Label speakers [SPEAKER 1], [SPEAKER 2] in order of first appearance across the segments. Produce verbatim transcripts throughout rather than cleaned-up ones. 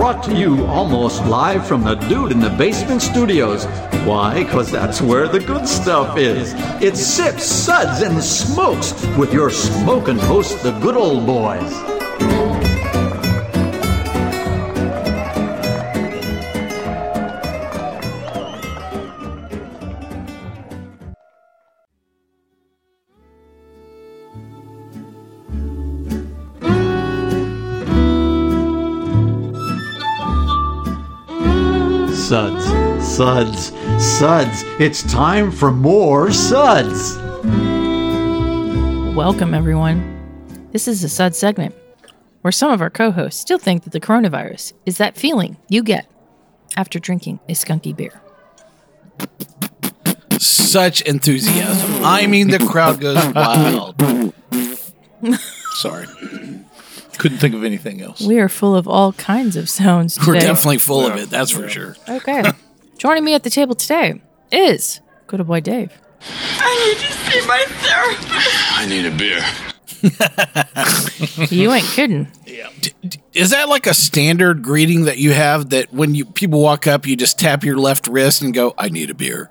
[SPEAKER 1] brought to you almost live from the Dude in the Basement studios. Why? Because that's where the good stuff is. It's Sips, Suds, and Smokes with your smoking host, the Good Old Boys. Suds, Suds, Suds. It's time for more Suds.
[SPEAKER 2] Welcome, everyone. This is a Suds segment where some of our co-hosts still think that the coronavirus is that feeling you get after drinking a skunky beer.
[SPEAKER 3] Such enthusiasm. I mean, the crowd goes wild.
[SPEAKER 4] Sorry. Couldn't think of anything else.
[SPEAKER 2] We are full of all kinds of sounds today.
[SPEAKER 3] We're definitely full of it, that's for sure.
[SPEAKER 2] Okay. Joining me at the table today is good old boy Dave.
[SPEAKER 5] I need to see my therapist.
[SPEAKER 6] I need a beer.
[SPEAKER 2] You ain't kidding.
[SPEAKER 3] Yeah. D- d- is that like a standard greeting that you have that when you people walk up, you just tap your left wrist and go, I need a beer?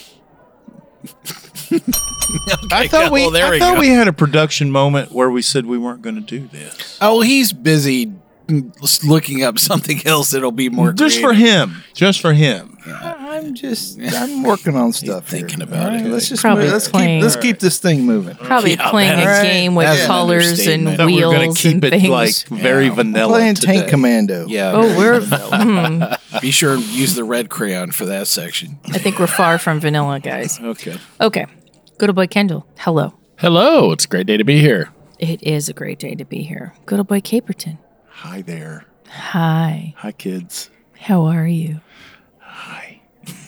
[SPEAKER 3] Okay,
[SPEAKER 4] I thought we,
[SPEAKER 3] well, there
[SPEAKER 4] I
[SPEAKER 3] we
[SPEAKER 4] thought
[SPEAKER 3] go.
[SPEAKER 4] we had a production moment where we said we weren't going to do this.
[SPEAKER 3] Oh, he's busy looking up something else that'll be more
[SPEAKER 4] Just
[SPEAKER 3] creative.
[SPEAKER 4] for him. Just for him.
[SPEAKER 7] I'm just, I'm working on stuff here.
[SPEAKER 3] thinking about
[SPEAKER 7] All right,
[SPEAKER 3] it.
[SPEAKER 7] Let's just
[SPEAKER 2] Probably
[SPEAKER 7] move, let's
[SPEAKER 2] playing-
[SPEAKER 7] keep let's keep this thing moving.
[SPEAKER 2] Probably
[SPEAKER 3] Yeah,
[SPEAKER 2] playing a
[SPEAKER 3] that's-
[SPEAKER 2] game with
[SPEAKER 3] that's an
[SPEAKER 2] colors and
[SPEAKER 3] understatement.
[SPEAKER 4] I thought we were
[SPEAKER 2] wheels
[SPEAKER 4] going to keep
[SPEAKER 2] and
[SPEAKER 4] it
[SPEAKER 2] things.
[SPEAKER 4] like very
[SPEAKER 3] Yeah.
[SPEAKER 4] vanilla
[SPEAKER 7] Playing
[SPEAKER 4] today.
[SPEAKER 7] Tank Commando.
[SPEAKER 3] Yeah.
[SPEAKER 2] Oh, we're. hmm,
[SPEAKER 3] Be sure to use the red crayon for that section.
[SPEAKER 2] I think we're far from vanilla, guys.
[SPEAKER 4] Okay.
[SPEAKER 2] Okay. Good old boy Kendall. Hello.
[SPEAKER 8] Hello, it's a great day to be here.
[SPEAKER 2] It is a great day to be here. Good old boy Caperton.
[SPEAKER 4] Hi there.
[SPEAKER 2] Hi.
[SPEAKER 4] Hi, kids.
[SPEAKER 2] How are you?
[SPEAKER 4] Hi.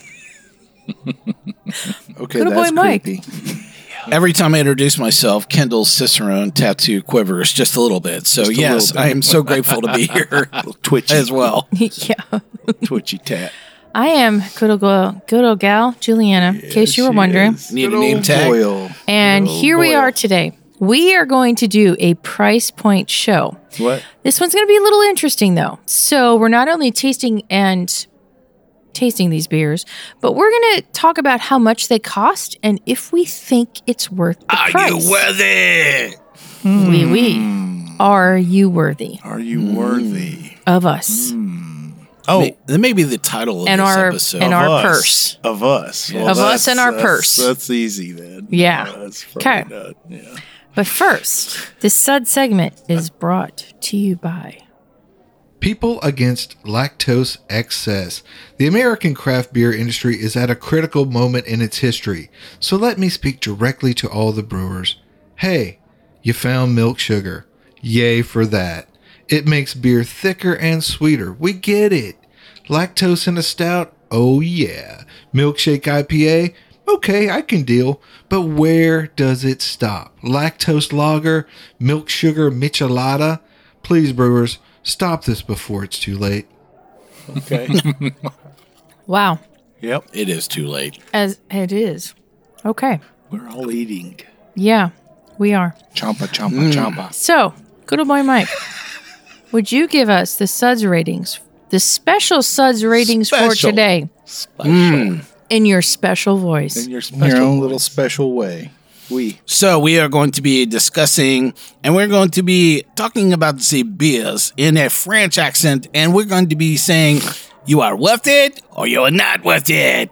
[SPEAKER 7] Okay,
[SPEAKER 2] Good boy,
[SPEAKER 7] that's
[SPEAKER 2] Mike.
[SPEAKER 7] creepy.
[SPEAKER 3] Every time I introduce myself, Kendall's Cicerone tattoo quivers just a little bit. So,
[SPEAKER 4] Just a
[SPEAKER 3] yes,
[SPEAKER 4] little bit.
[SPEAKER 3] I am so grateful to be here
[SPEAKER 4] Twitchy.
[SPEAKER 3] as well.
[SPEAKER 2] Yeah.
[SPEAKER 4] Twitchy tat.
[SPEAKER 2] I am good old, gal, good old gal, Juliana, in case you were
[SPEAKER 4] she
[SPEAKER 2] wondering.
[SPEAKER 4] is.
[SPEAKER 3] Need a
[SPEAKER 7] Good
[SPEAKER 3] name
[SPEAKER 7] old
[SPEAKER 3] tag?
[SPEAKER 7] Boyle.
[SPEAKER 2] And
[SPEAKER 7] Good old
[SPEAKER 2] here we
[SPEAKER 7] Boyle.
[SPEAKER 2] are today. We are going to do a price point show.
[SPEAKER 4] What?
[SPEAKER 2] This one's going to be a little interesting, though. So we're not only tasting and tasting these beers, but we're going to talk about how much they cost and if we think it's worth the
[SPEAKER 3] Are
[SPEAKER 2] price.
[SPEAKER 3] you worthy?
[SPEAKER 2] Oui, oui. Are you worthy
[SPEAKER 4] Are you worthy?
[SPEAKER 2] of us?
[SPEAKER 4] Oh,
[SPEAKER 3] May- that may be the title of
[SPEAKER 2] And
[SPEAKER 3] this
[SPEAKER 2] our-
[SPEAKER 3] episode.
[SPEAKER 2] and
[SPEAKER 4] of
[SPEAKER 2] our
[SPEAKER 4] us.
[SPEAKER 2] purse.
[SPEAKER 4] Of us.
[SPEAKER 3] Yeah.
[SPEAKER 4] Well,
[SPEAKER 2] Of us and
[SPEAKER 4] that's-
[SPEAKER 2] our
[SPEAKER 4] that's-
[SPEAKER 2] purse.
[SPEAKER 4] That's easy then.
[SPEAKER 2] Yeah.
[SPEAKER 4] Uh, that's probably
[SPEAKER 2] Okay.
[SPEAKER 4] not- yeah.
[SPEAKER 2] But first, this Sud segment is brought to you by...
[SPEAKER 9] People against lactose excess. The American craft beer industry is at a critical moment in its history, so let me speak directly to all the brewers. Hey, you found milk sugar. Yay for that. It makes beer thicker and sweeter. We get it. Lactose in a stout? Oh yeah. Milkshake I P A? Okay, I can deal. But where does it stop? Lactose lager? Milk sugar michelada? Please, brewers, stop this before it's too late.
[SPEAKER 4] Okay.
[SPEAKER 2] Wow.
[SPEAKER 4] Yep.
[SPEAKER 3] It is too late.
[SPEAKER 2] As it is. Okay.
[SPEAKER 4] We're all eating.
[SPEAKER 2] Yeah, we are.
[SPEAKER 7] Chompa, chompa, chompa.
[SPEAKER 2] So, good old boy Mike, would you give us the Suds ratings, the special Suds ratings for
[SPEAKER 4] Special.
[SPEAKER 2] today,
[SPEAKER 4] Special.
[SPEAKER 2] in your special voice?
[SPEAKER 4] In your
[SPEAKER 7] In
[SPEAKER 4] special
[SPEAKER 7] your own
[SPEAKER 4] voice.
[SPEAKER 7] little special way.
[SPEAKER 4] We.
[SPEAKER 3] So we are going to be discussing, and we're going to be talking about the beers in a French accent, and we're going to be saying, you are worth it, or you are not worth it.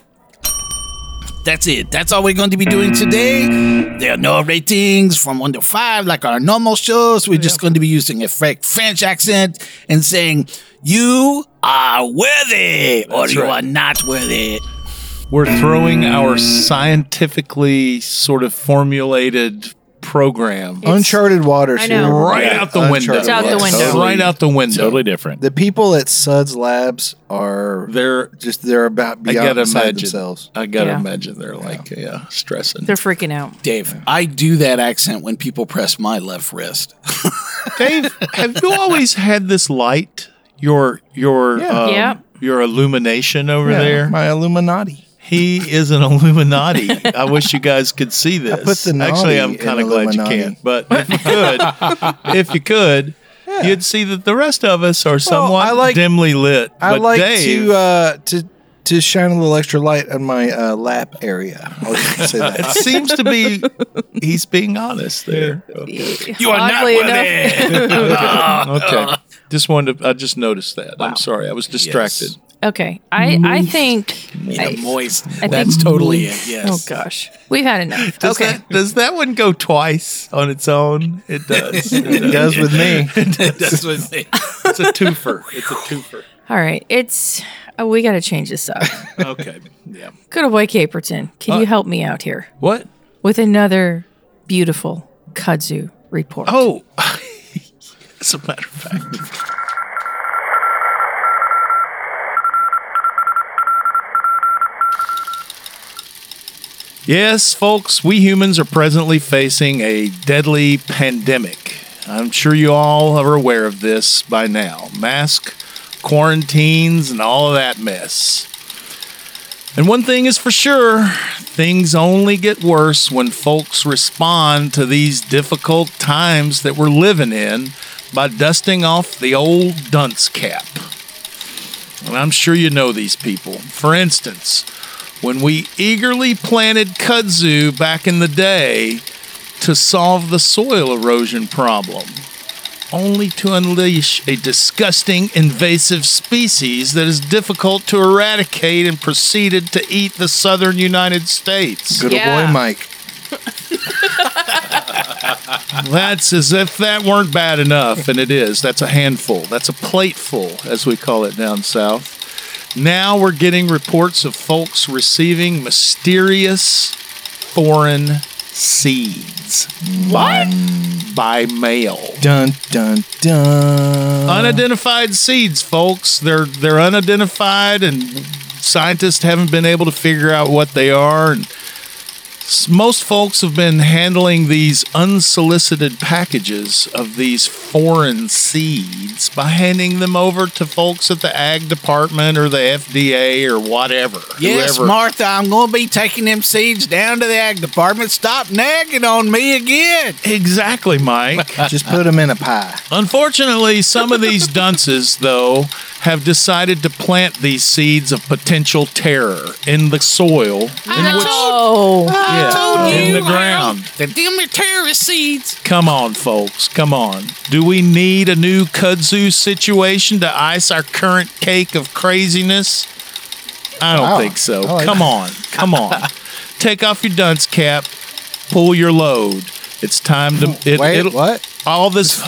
[SPEAKER 3] That's it. That's all we're going to be doing today. There are no ratings from one to five like our normal shows. We're just going to be using a fake French accent and saying, you are worthy, or
[SPEAKER 4] That's
[SPEAKER 3] you
[SPEAKER 4] right.
[SPEAKER 3] are not worthy.
[SPEAKER 4] We're throwing our scientifically sort of formulated program
[SPEAKER 7] Uncharted waters
[SPEAKER 2] I
[SPEAKER 7] here.
[SPEAKER 2] know.
[SPEAKER 4] right
[SPEAKER 7] Yeah,
[SPEAKER 4] out the window.
[SPEAKER 7] uncharted
[SPEAKER 2] It's out the
[SPEAKER 7] waters.
[SPEAKER 2] window.
[SPEAKER 4] Right out the window.
[SPEAKER 8] Totally different.
[SPEAKER 7] The people at Suds Labs are
[SPEAKER 4] They're.
[SPEAKER 7] just they're about
[SPEAKER 4] I
[SPEAKER 7] beyond
[SPEAKER 4] gotta
[SPEAKER 7] beside
[SPEAKER 4] imagine.
[SPEAKER 7] themselves.
[SPEAKER 4] I gotta
[SPEAKER 2] Yeah.
[SPEAKER 4] imagine they're like, yeah, stressing.
[SPEAKER 2] They're freaking out.
[SPEAKER 3] Dave, I do that accent when people press my left wrist.
[SPEAKER 4] Dave, have you always had this light? Your your
[SPEAKER 7] Yeah.
[SPEAKER 4] um,
[SPEAKER 2] Yeah.
[SPEAKER 4] your illumination over
[SPEAKER 7] Yeah,
[SPEAKER 4] there.
[SPEAKER 7] my Illuminati.
[SPEAKER 4] He is an Illuminati. I wish you guys could see this.
[SPEAKER 7] put the
[SPEAKER 4] Actually, I'm
[SPEAKER 7] naughty
[SPEAKER 4] kind of
[SPEAKER 7] in
[SPEAKER 4] glad you
[SPEAKER 7] Illuminati.
[SPEAKER 4] can't. But if you could, if you could,
[SPEAKER 7] Yeah, Yeah.
[SPEAKER 4] You'd see that the rest of us are somewhat
[SPEAKER 7] I like-
[SPEAKER 4] dimly lit.
[SPEAKER 7] I
[SPEAKER 4] but
[SPEAKER 7] like
[SPEAKER 4] Dave,
[SPEAKER 7] to uh, to to shine a little extra light on my uh, lap area. I'll just say
[SPEAKER 4] it
[SPEAKER 7] that.
[SPEAKER 4] seems to be he's being honest there.
[SPEAKER 3] You are not
[SPEAKER 2] Oddly
[SPEAKER 3] worthy.
[SPEAKER 2] enough.
[SPEAKER 4] Okay. Just wanted to, I just noticed that. I'm sorry. I was distracted.
[SPEAKER 2] Okay, I I think.
[SPEAKER 3] Yeah,
[SPEAKER 2] I-
[SPEAKER 3] moist.
[SPEAKER 2] I think-
[SPEAKER 3] That's totally it. Yes.
[SPEAKER 2] Oh gosh, we've had enough.
[SPEAKER 4] Does
[SPEAKER 2] okay,
[SPEAKER 4] that does that one go twice on its own? It does.
[SPEAKER 7] It does with me.
[SPEAKER 3] That's what they,
[SPEAKER 4] It's a twofer. It's a twofer.
[SPEAKER 2] all right. It's oh, we got to change this up.
[SPEAKER 4] Okay. Yeah.
[SPEAKER 2] Good old boy Caperton, can
[SPEAKER 4] Uh,
[SPEAKER 2] you help me out here
[SPEAKER 4] What?
[SPEAKER 2] with another beautiful kudzu report?
[SPEAKER 4] Oh, as a matter of fact. Yes, folks, we humans are presently facing a deadly pandemic. I'm sure you all are aware of this by now. Mask, quarantines, and all of that mess. And one thing is for sure, things only get worse when folks respond to these difficult times that we're living in by dusting off the old dunce cap. And I'm sure you know these people. For instance, when we eagerly planted kudzu back in the day to solve the soil erosion problem, only to unleash a disgusting invasive species that is difficult to eradicate and proceeded to eat the southern United States.
[SPEAKER 7] Good
[SPEAKER 2] Yeah.
[SPEAKER 7] old boy Mike.
[SPEAKER 4] That's as if that weren't bad enough, and it is. That's a handful. That's a plateful, as we call it down south. Now we're getting reports of folks receiving mysterious foreign seeds. What? By mail.
[SPEAKER 7] Dun dun dun.
[SPEAKER 4] Unidentified seeds, folks. They're they're unidentified, and scientists haven't been able to figure out what they are. And s- most folks have been handling these unsolicited packages of these foreign seeds by handing them over to folks at the Ag Department or the F D A or whatever.
[SPEAKER 3] Yes,
[SPEAKER 4] whoever.
[SPEAKER 3] Martha, I'm going to be taking them seeds down to the ag department. Stop nagging on me again.
[SPEAKER 4] Exactly, Mike.
[SPEAKER 7] Just put them in a pie.
[SPEAKER 4] Unfortunately, some of these dunces, though, have decided to plant these seeds of potential terror in the soil in which
[SPEAKER 2] Oh,
[SPEAKER 4] yeah, in the ground.
[SPEAKER 3] The damn terrorist seeds.
[SPEAKER 4] Come on, folks. Come on. Do we need a new kudzu situation to ice our current cake of craziness? I don't
[SPEAKER 7] Wow.
[SPEAKER 4] think so.
[SPEAKER 7] I like
[SPEAKER 4] Come on. Come on. Take off your dunce cap. Pull your load. It's time to. It,
[SPEAKER 7] Wait,
[SPEAKER 4] it'll-
[SPEAKER 7] what?
[SPEAKER 4] All this.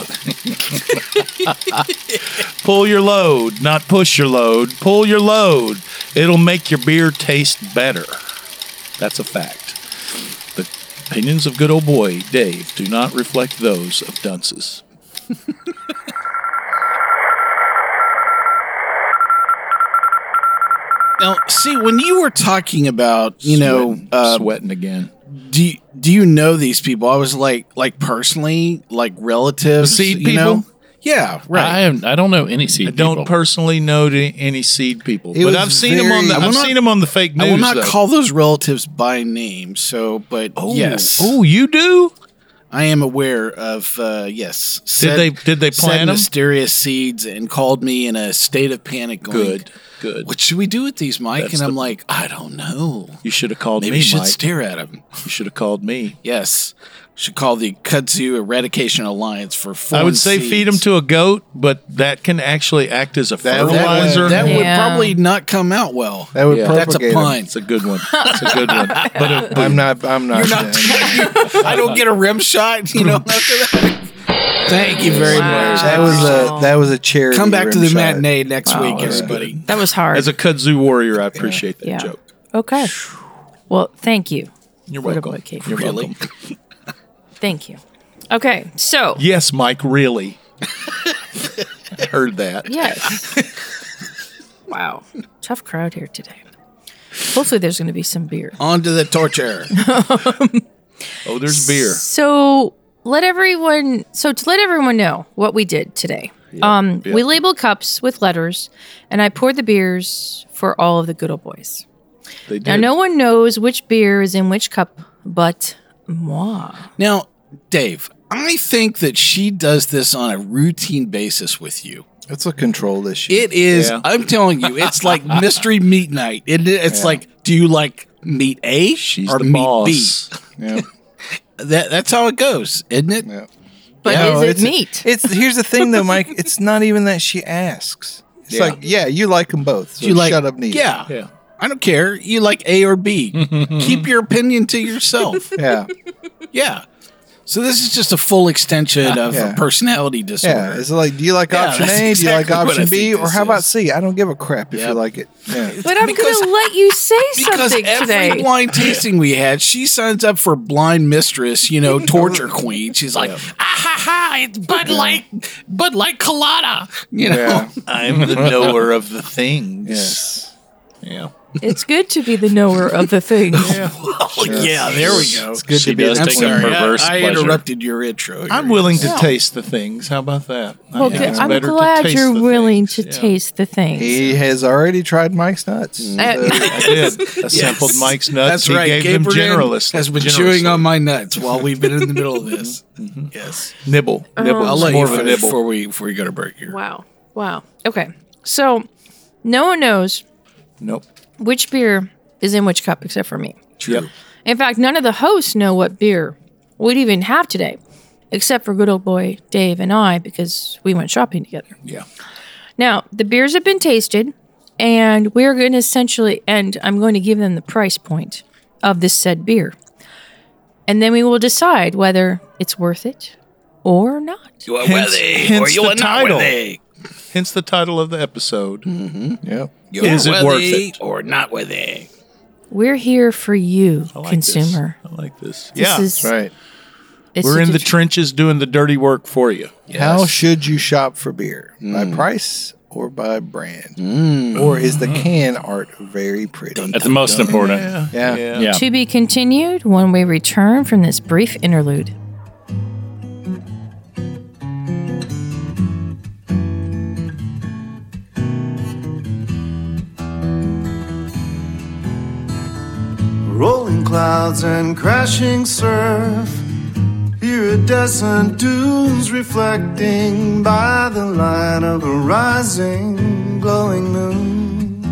[SPEAKER 4] Pull your load, not push your load. Pull your load. It'll make your beer taste better. That's a fact. The opinions of good old boy Dave do not reflect those of dunces.
[SPEAKER 3] Now, see, when you were talking about, you know,
[SPEAKER 4] Sweating-
[SPEAKER 3] uh,
[SPEAKER 4] sweating again.
[SPEAKER 3] do you, do you know these people? I was like, like personally, like relatives,
[SPEAKER 4] The seed
[SPEAKER 3] you know?
[SPEAKER 4] people?
[SPEAKER 3] Yeah, right.
[SPEAKER 8] I have, I don't know any seed
[SPEAKER 4] I don't
[SPEAKER 8] people.
[SPEAKER 4] personally know to any seed people,
[SPEAKER 7] It
[SPEAKER 4] but
[SPEAKER 7] was
[SPEAKER 4] I've seen them on the.
[SPEAKER 7] very-
[SPEAKER 3] I
[SPEAKER 4] I've
[SPEAKER 3] will not-
[SPEAKER 4] seen them on the fake news.
[SPEAKER 3] I will not
[SPEAKER 4] though.
[SPEAKER 3] call those relatives by name. So, but
[SPEAKER 4] Oh,
[SPEAKER 3] yes,
[SPEAKER 4] Oh, you do?
[SPEAKER 3] I am aware of. Uh, yes,
[SPEAKER 4] Did they? Did they
[SPEAKER 3] said
[SPEAKER 4] plant them?
[SPEAKER 3] mysterious seeds and called me in a state of panic. Going,
[SPEAKER 4] Good. Good.
[SPEAKER 3] What should we do with these, Mike?
[SPEAKER 4] That's
[SPEAKER 3] and I'm
[SPEAKER 4] the-
[SPEAKER 3] like, I don't know.
[SPEAKER 4] You should have called
[SPEAKER 3] Maybe
[SPEAKER 4] me,
[SPEAKER 3] we should
[SPEAKER 4] Mike.
[SPEAKER 3] stare at them.
[SPEAKER 4] You should have called me.
[SPEAKER 3] Yes, should call the Kudzu Eradication Alliance for.
[SPEAKER 4] I would say feed them to a goat, but that can actually act as a
[SPEAKER 3] that, would-
[SPEAKER 4] fertilizer.
[SPEAKER 3] that would
[SPEAKER 2] Yeah.
[SPEAKER 3] probably not come out well.
[SPEAKER 7] That would
[SPEAKER 4] Yeah.
[SPEAKER 3] That's a
[SPEAKER 7] propagate 'em.
[SPEAKER 3] pun.
[SPEAKER 4] It's a good one. It's a good one. But it,
[SPEAKER 7] I'm not. I'm not.
[SPEAKER 3] You're not.
[SPEAKER 7] saying-
[SPEAKER 3] I don't get a rim shot. You know. After that. Thank you very
[SPEAKER 2] Wow.
[SPEAKER 3] much.
[SPEAKER 7] that was a. That was a charity.
[SPEAKER 3] Come back to
[SPEAKER 7] rim
[SPEAKER 3] the
[SPEAKER 7] shot.
[SPEAKER 3] matinee next
[SPEAKER 2] Wow,
[SPEAKER 3] week,
[SPEAKER 2] that's
[SPEAKER 3] everybody.
[SPEAKER 2] that was hard.
[SPEAKER 4] as a kudzu warrior, I appreciate that
[SPEAKER 2] yeah.
[SPEAKER 4] joke.
[SPEAKER 2] Okay. Well, thank you.
[SPEAKER 4] You're
[SPEAKER 2] What a
[SPEAKER 4] welcome.
[SPEAKER 2] boy, Kate.
[SPEAKER 4] You're
[SPEAKER 3] Really?
[SPEAKER 4] welcome.
[SPEAKER 2] Thank you. Okay, so
[SPEAKER 4] Yes, Mike. Really. I heard that.
[SPEAKER 2] yes. Wow, tough crowd here today. Hopefully, there's going to be some beer.
[SPEAKER 3] On to the torture.
[SPEAKER 4] Oh, there's beer.
[SPEAKER 2] So let everyone. So to let everyone know what we did today. um,
[SPEAKER 4] yeah.
[SPEAKER 2] We labeled cups with letters, and I poured the beers for all of the good old boys.
[SPEAKER 4] They did.
[SPEAKER 2] Now, no one knows which beer is in which cup, but moi.
[SPEAKER 3] Now, Dave, I think that she does this on a routine basis with you.
[SPEAKER 7] It's a control issue.
[SPEAKER 3] It is.
[SPEAKER 4] Yeah.
[SPEAKER 3] I'm telling you, it's like mystery meat night. It, it's
[SPEAKER 7] Yeah.
[SPEAKER 3] like, do you like meat A
[SPEAKER 4] She's
[SPEAKER 3] or
[SPEAKER 4] the
[SPEAKER 3] meat
[SPEAKER 4] boss.
[SPEAKER 7] Yeah.
[SPEAKER 3] B? That, that's how it goes, isn't it?
[SPEAKER 7] Yeah.
[SPEAKER 2] But
[SPEAKER 7] No,
[SPEAKER 2] is it
[SPEAKER 7] it's,
[SPEAKER 2] meat?
[SPEAKER 7] It's here's the thing though, Mike. It's not even that she asks. It's
[SPEAKER 4] Yeah.
[SPEAKER 7] like, yeah, you like them both. So
[SPEAKER 3] you like,
[SPEAKER 7] shut up, neither.
[SPEAKER 3] Yeah,
[SPEAKER 4] Yeah.
[SPEAKER 3] I don't care. You like A or B. Keep your opinion to yourself.
[SPEAKER 7] Yeah.
[SPEAKER 3] Yeah. So this is just a full extension of
[SPEAKER 7] Yeah.
[SPEAKER 3] a personality disorder.
[SPEAKER 7] Yeah. It's like, do you like
[SPEAKER 3] Yeah,
[SPEAKER 7] option
[SPEAKER 3] that's
[SPEAKER 7] A? Do you like
[SPEAKER 3] exactly what
[SPEAKER 7] option
[SPEAKER 3] I
[SPEAKER 7] B?
[SPEAKER 3] think
[SPEAKER 7] Or
[SPEAKER 3] this
[SPEAKER 7] how about
[SPEAKER 3] is.
[SPEAKER 7] C? I don't give a crap if
[SPEAKER 3] Yep.
[SPEAKER 7] you like it. Yeah.
[SPEAKER 2] But I'm
[SPEAKER 3] Because-
[SPEAKER 2] going to let you say
[SPEAKER 3] Because
[SPEAKER 2] something
[SPEAKER 3] every
[SPEAKER 2] today.
[SPEAKER 3] wine tasting we had, she signs up for blind mistress, you know, torture queen. She's like, ah ha ha, it's Bud Light, Bud Light Colada. You know,
[SPEAKER 7] Yeah.
[SPEAKER 4] I'm the knower of the things.
[SPEAKER 7] Yes.
[SPEAKER 4] Yeah.
[SPEAKER 2] It's good to be the knower of the things.
[SPEAKER 3] oh, yeah, there we go.
[SPEAKER 7] It's good
[SPEAKER 8] She
[SPEAKER 7] to be
[SPEAKER 8] does
[SPEAKER 7] the
[SPEAKER 3] I'm
[SPEAKER 8] take a
[SPEAKER 3] sorry,
[SPEAKER 8] perverse
[SPEAKER 3] I, I
[SPEAKER 8] pleasure.
[SPEAKER 3] interrupted your intro.
[SPEAKER 4] I'm
[SPEAKER 3] here.
[SPEAKER 4] willing to
[SPEAKER 2] Yeah.
[SPEAKER 4] taste the things. How about that? I
[SPEAKER 2] Well,
[SPEAKER 4] think
[SPEAKER 2] good.
[SPEAKER 4] it's
[SPEAKER 2] I'm
[SPEAKER 4] better to
[SPEAKER 2] glad
[SPEAKER 4] taste
[SPEAKER 2] you're
[SPEAKER 4] the
[SPEAKER 2] willing
[SPEAKER 4] things.
[SPEAKER 2] to
[SPEAKER 4] Yeah.
[SPEAKER 2] taste the things.
[SPEAKER 7] He has already tried Mike's nuts.
[SPEAKER 2] Uh,
[SPEAKER 4] I did. I sampled
[SPEAKER 3] Yes.
[SPEAKER 4] Mike's nuts.
[SPEAKER 3] That's
[SPEAKER 4] he
[SPEAKER 3] right.
[SPEAKER 4] gave them
[SPEAKER 3] Gabriel
[SPEAKER 4] generously.
[SPEAKER 3] has been
[SPEAKER 4] generously.
[SPEAKER 3] chewing on my nuts while we've been in the middle of this. Yes,
[SPEAKER 4] nibble. Nibble.
[SPEAKER 3] I'll
[SPEAKER 4] It's
[SPEAKER 3] let
[SPEAKER 4] more
[SPEAKER 3] you
[SPEAKER 4] of a
[SPEAKER 3] finish
[SPEAKER 4] nibble.
[SPEAKER 3] before we before we go to break here.
[SPEAKER 2] Wow. Wow. Okay. So no one knows
[SPEAKER 4] Nope.
[SPEAKER 2] which beer is in which cup except for me.
[SPEAKER 4] Yep.
[SPEAKER 2] In fact, none of the hosts know what beer we'd even have today, except for good old boy Dave and I, because we went shopping together.
[SPEAKER 3] Yeah.
[SPEAKER 2] Now, the beers have been tasted, and we're going to essentially, and I'm going to give them the price point of this said beer. And then we will decide whether it's worth it or not.
[SPEAKER 3] You are
[SPEAKER 4] Hence-
[SPEAKER 3] worthy,
[SPEAKER 4] hence
[SPEAKER 3] or you
[SPEAKER 4] the
[SPEAKER 3] are not
[SPEAKER 4] title.
[SPEAKER 3] worthy.
[SPEAKER 4] Hence the title of the episode.
[SPEAKER 7] Yep.
[SPEAKER 3] You
[SPEAKER 4] Is
[SPEAKER 3] are
[SPEAKER 4] it worth
[SPEAKER 3] worthy
[SPEAKER 4] it?
[SPEAKER 3] or not worthy?
[SPEAKER 2] We're here for you,
[SPEAKER 4] I like
[SPEAKER 2] consumer.
[SPEAKER 4] This. I like this.
[SPEAKER 2] This
[SPEAKER 4] yeah.
[SPEAKER 2] is,
[SPEAKER 7] Right.
[SPEAKER 2] it's
[SPEAKER 4] We're
[SPEAKER 2] a
[SPEAKER 4] in the
[SPEAKER 2] det-
[SPEAKER 4] trenches doing the dirty work for you.
[SPEAKER 7] How should you shop for beer? By price or by brand? Or is the can art very pretty?
[SPEAKER 8] That's the most important.
[SPEAKER 4] Yeah.
[SPEAKER 7] Yeah.
[SPEAKER 4] Yeah.
[SPEAKER 8] Yeah.
[SPEAKER 2] To be continued when we return from this brief interlude.
[SPEAKER 6] Rolling clouds and crashing surf. Iridescent dunes reflecting by the light of a rising, glowing moon.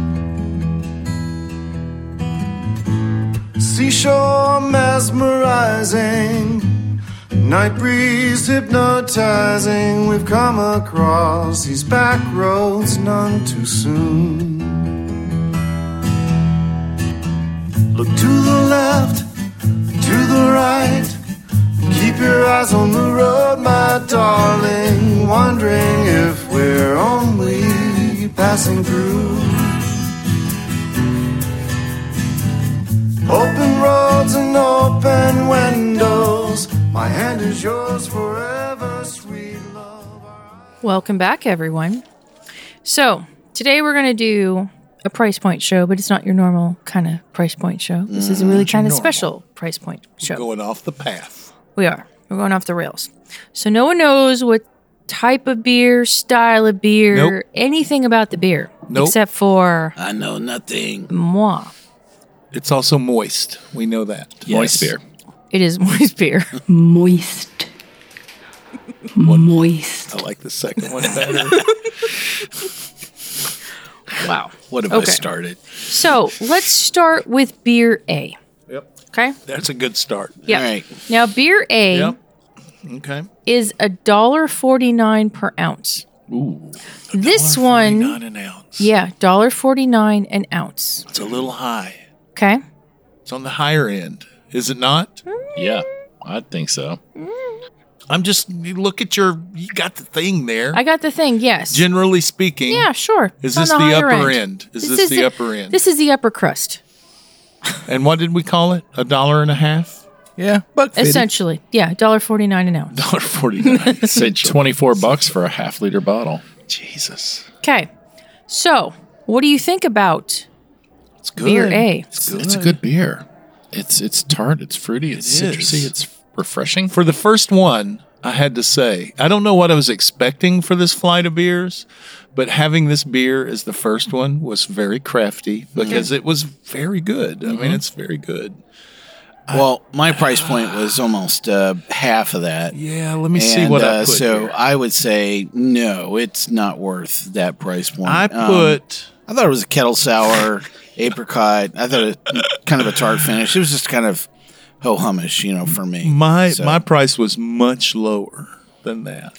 [SPEAKER 6] Seashore mesmerizing, night breeze hypnotizing. We've come across these back roads none too soon. Look to the left, to the right. Keep your eyes on the road, my darling. Wondering if we're only passing through. Open roads and open windows. My hand is yours forever, sweet love.
[SPEAKER 2] Welcome back, everyone. So, today we're going to do a price point show, but it's not your normal kind of price point show. This is a really kind of special price point show.
[SPEAKER 4] Going off the path.
[SPEAKER 2] We are. We're going off the rails. So, no one knows what type of beer, style of beer,
[SPEAKER 4] Nope.
[SPEAKER 2] anything about the beer,
[SPEAKER 4] Nope.
[SPEAKER 2] except for
[SPEAKER 3] I know nothing.
[SPEAKER 2] moi.
[SPEAKER 4] It's also moist. We know that.
[SPEAKER 8] Moist beer.
[SPEAKER 2] It is moist beer.
[SPEAKER 10] Moist. Moist.
[SPEAKER 4] I like the second one better.
[SPEAKER 2] Wow.
[SPEAKER 3] What have
[SPEAKER 2] Okay.
[SPEAKER 3] I started?
[SPEAKER 2] So, let's start with beer A.
[SPEAKER 4] Yep.
[SPEAKER 2] Okay?
[SPEAKER 4] That's a good start.
[SPEAKER 2] Yeah.
[SPEAKER 3] All right.
[SPEAKER 2] Now, beer A
[SPEAKER 4] Yep. Okay.
[SPEAKER 2] is a dollar forty-nine per ounce.
[SPEAKER 8] Ooh.
[SPEAKER 2] This
[SPEAKER 4] Not
[SPEAKER 2] one,
[SPEAKER 4] an ounce.
[SPEAKER 2] yeah, one dollar forty-nine an ounce.
[SPEAKER 4] It's a little high.
[SPEAKER 2] Okay?
[SPEAKER 4] It's on the higher end. Is it not?
[SPEAKER 8] Yeah, I think so.
[SPEAKER 4] I'm just, you look at your, you got the thing there.
[SPEAKER 2] I got the thing, yes.
[SPEAKER 4] Generally speaking.
[SPEAKER 2] Yeah, sure.
[SPEAKER 4] Is
[SPEAKER 2] It's
[SPEAKER 4] this
[SPEAKER 2] on
[SPEAKER 4] the
[SPEAKER 2] higher
[SPEAKER 4] upper end? Is this the upper end?
[SPEAKER 2] This is the upper crust,
[SPEAKER 4] And what did we call it? A dollar and a half?
[SPEAKER 7] Yeah. Buck fifty.
[SPEAKER 2] essentially. Yeah, one dollar forty-nine an ounce.
[SPEAKER 4] Dollar forty-nine.
[SPEAKER 8] Say twenty-four bucks for a half liter bottle.
[SPEAKER 4] Jesus.
[SPEAKER 2] Okay. So, what do you think about
[SPEAKER 4] It's good.
[SPEAKER 2] beer A?
[SPEAKER 4] It's good.
[SPEAKER 8] It's a good beer. It's it's tart. It's fruity. It's
[SPEAKER 4] It
[SPEAKER 8] citrusy.
[SPEAKER 4] is.
[SPEAKER 8] It's refreshing.
[SPEAKER 4] For the first one, I had to say, I don't know what I was expecting for this flight of beers, but having this beer as the first one was very crafty because it was very good. I mean, it's very good.
[SPEAKER 3] Well, my price point was almost uh, half of that.
[SPEAKER 4] Yeah, let me see
[SPEAKER 3] And,
[SPEAKER 4] what I
[SPEAKER 3] uh,
[SPEAKER 4] put
[SPEAKER 3] So
[SPEAKER 4] here.
[SPEAKER 3] I would say no, it's not worth that price point.
[SPEAKER 4] I
[SPEAKER 3] Um,
[SPEAKER 4] put
[SPEAKER 3] I thought it was a kettle sour, apricot. I thought it kind of a tart finish. It was just kind of ho hummish, you know, for me.
[SPEAKER 4] my
[SPEAKER 3] So-
[SPEAKER 4] my price was much lower than that.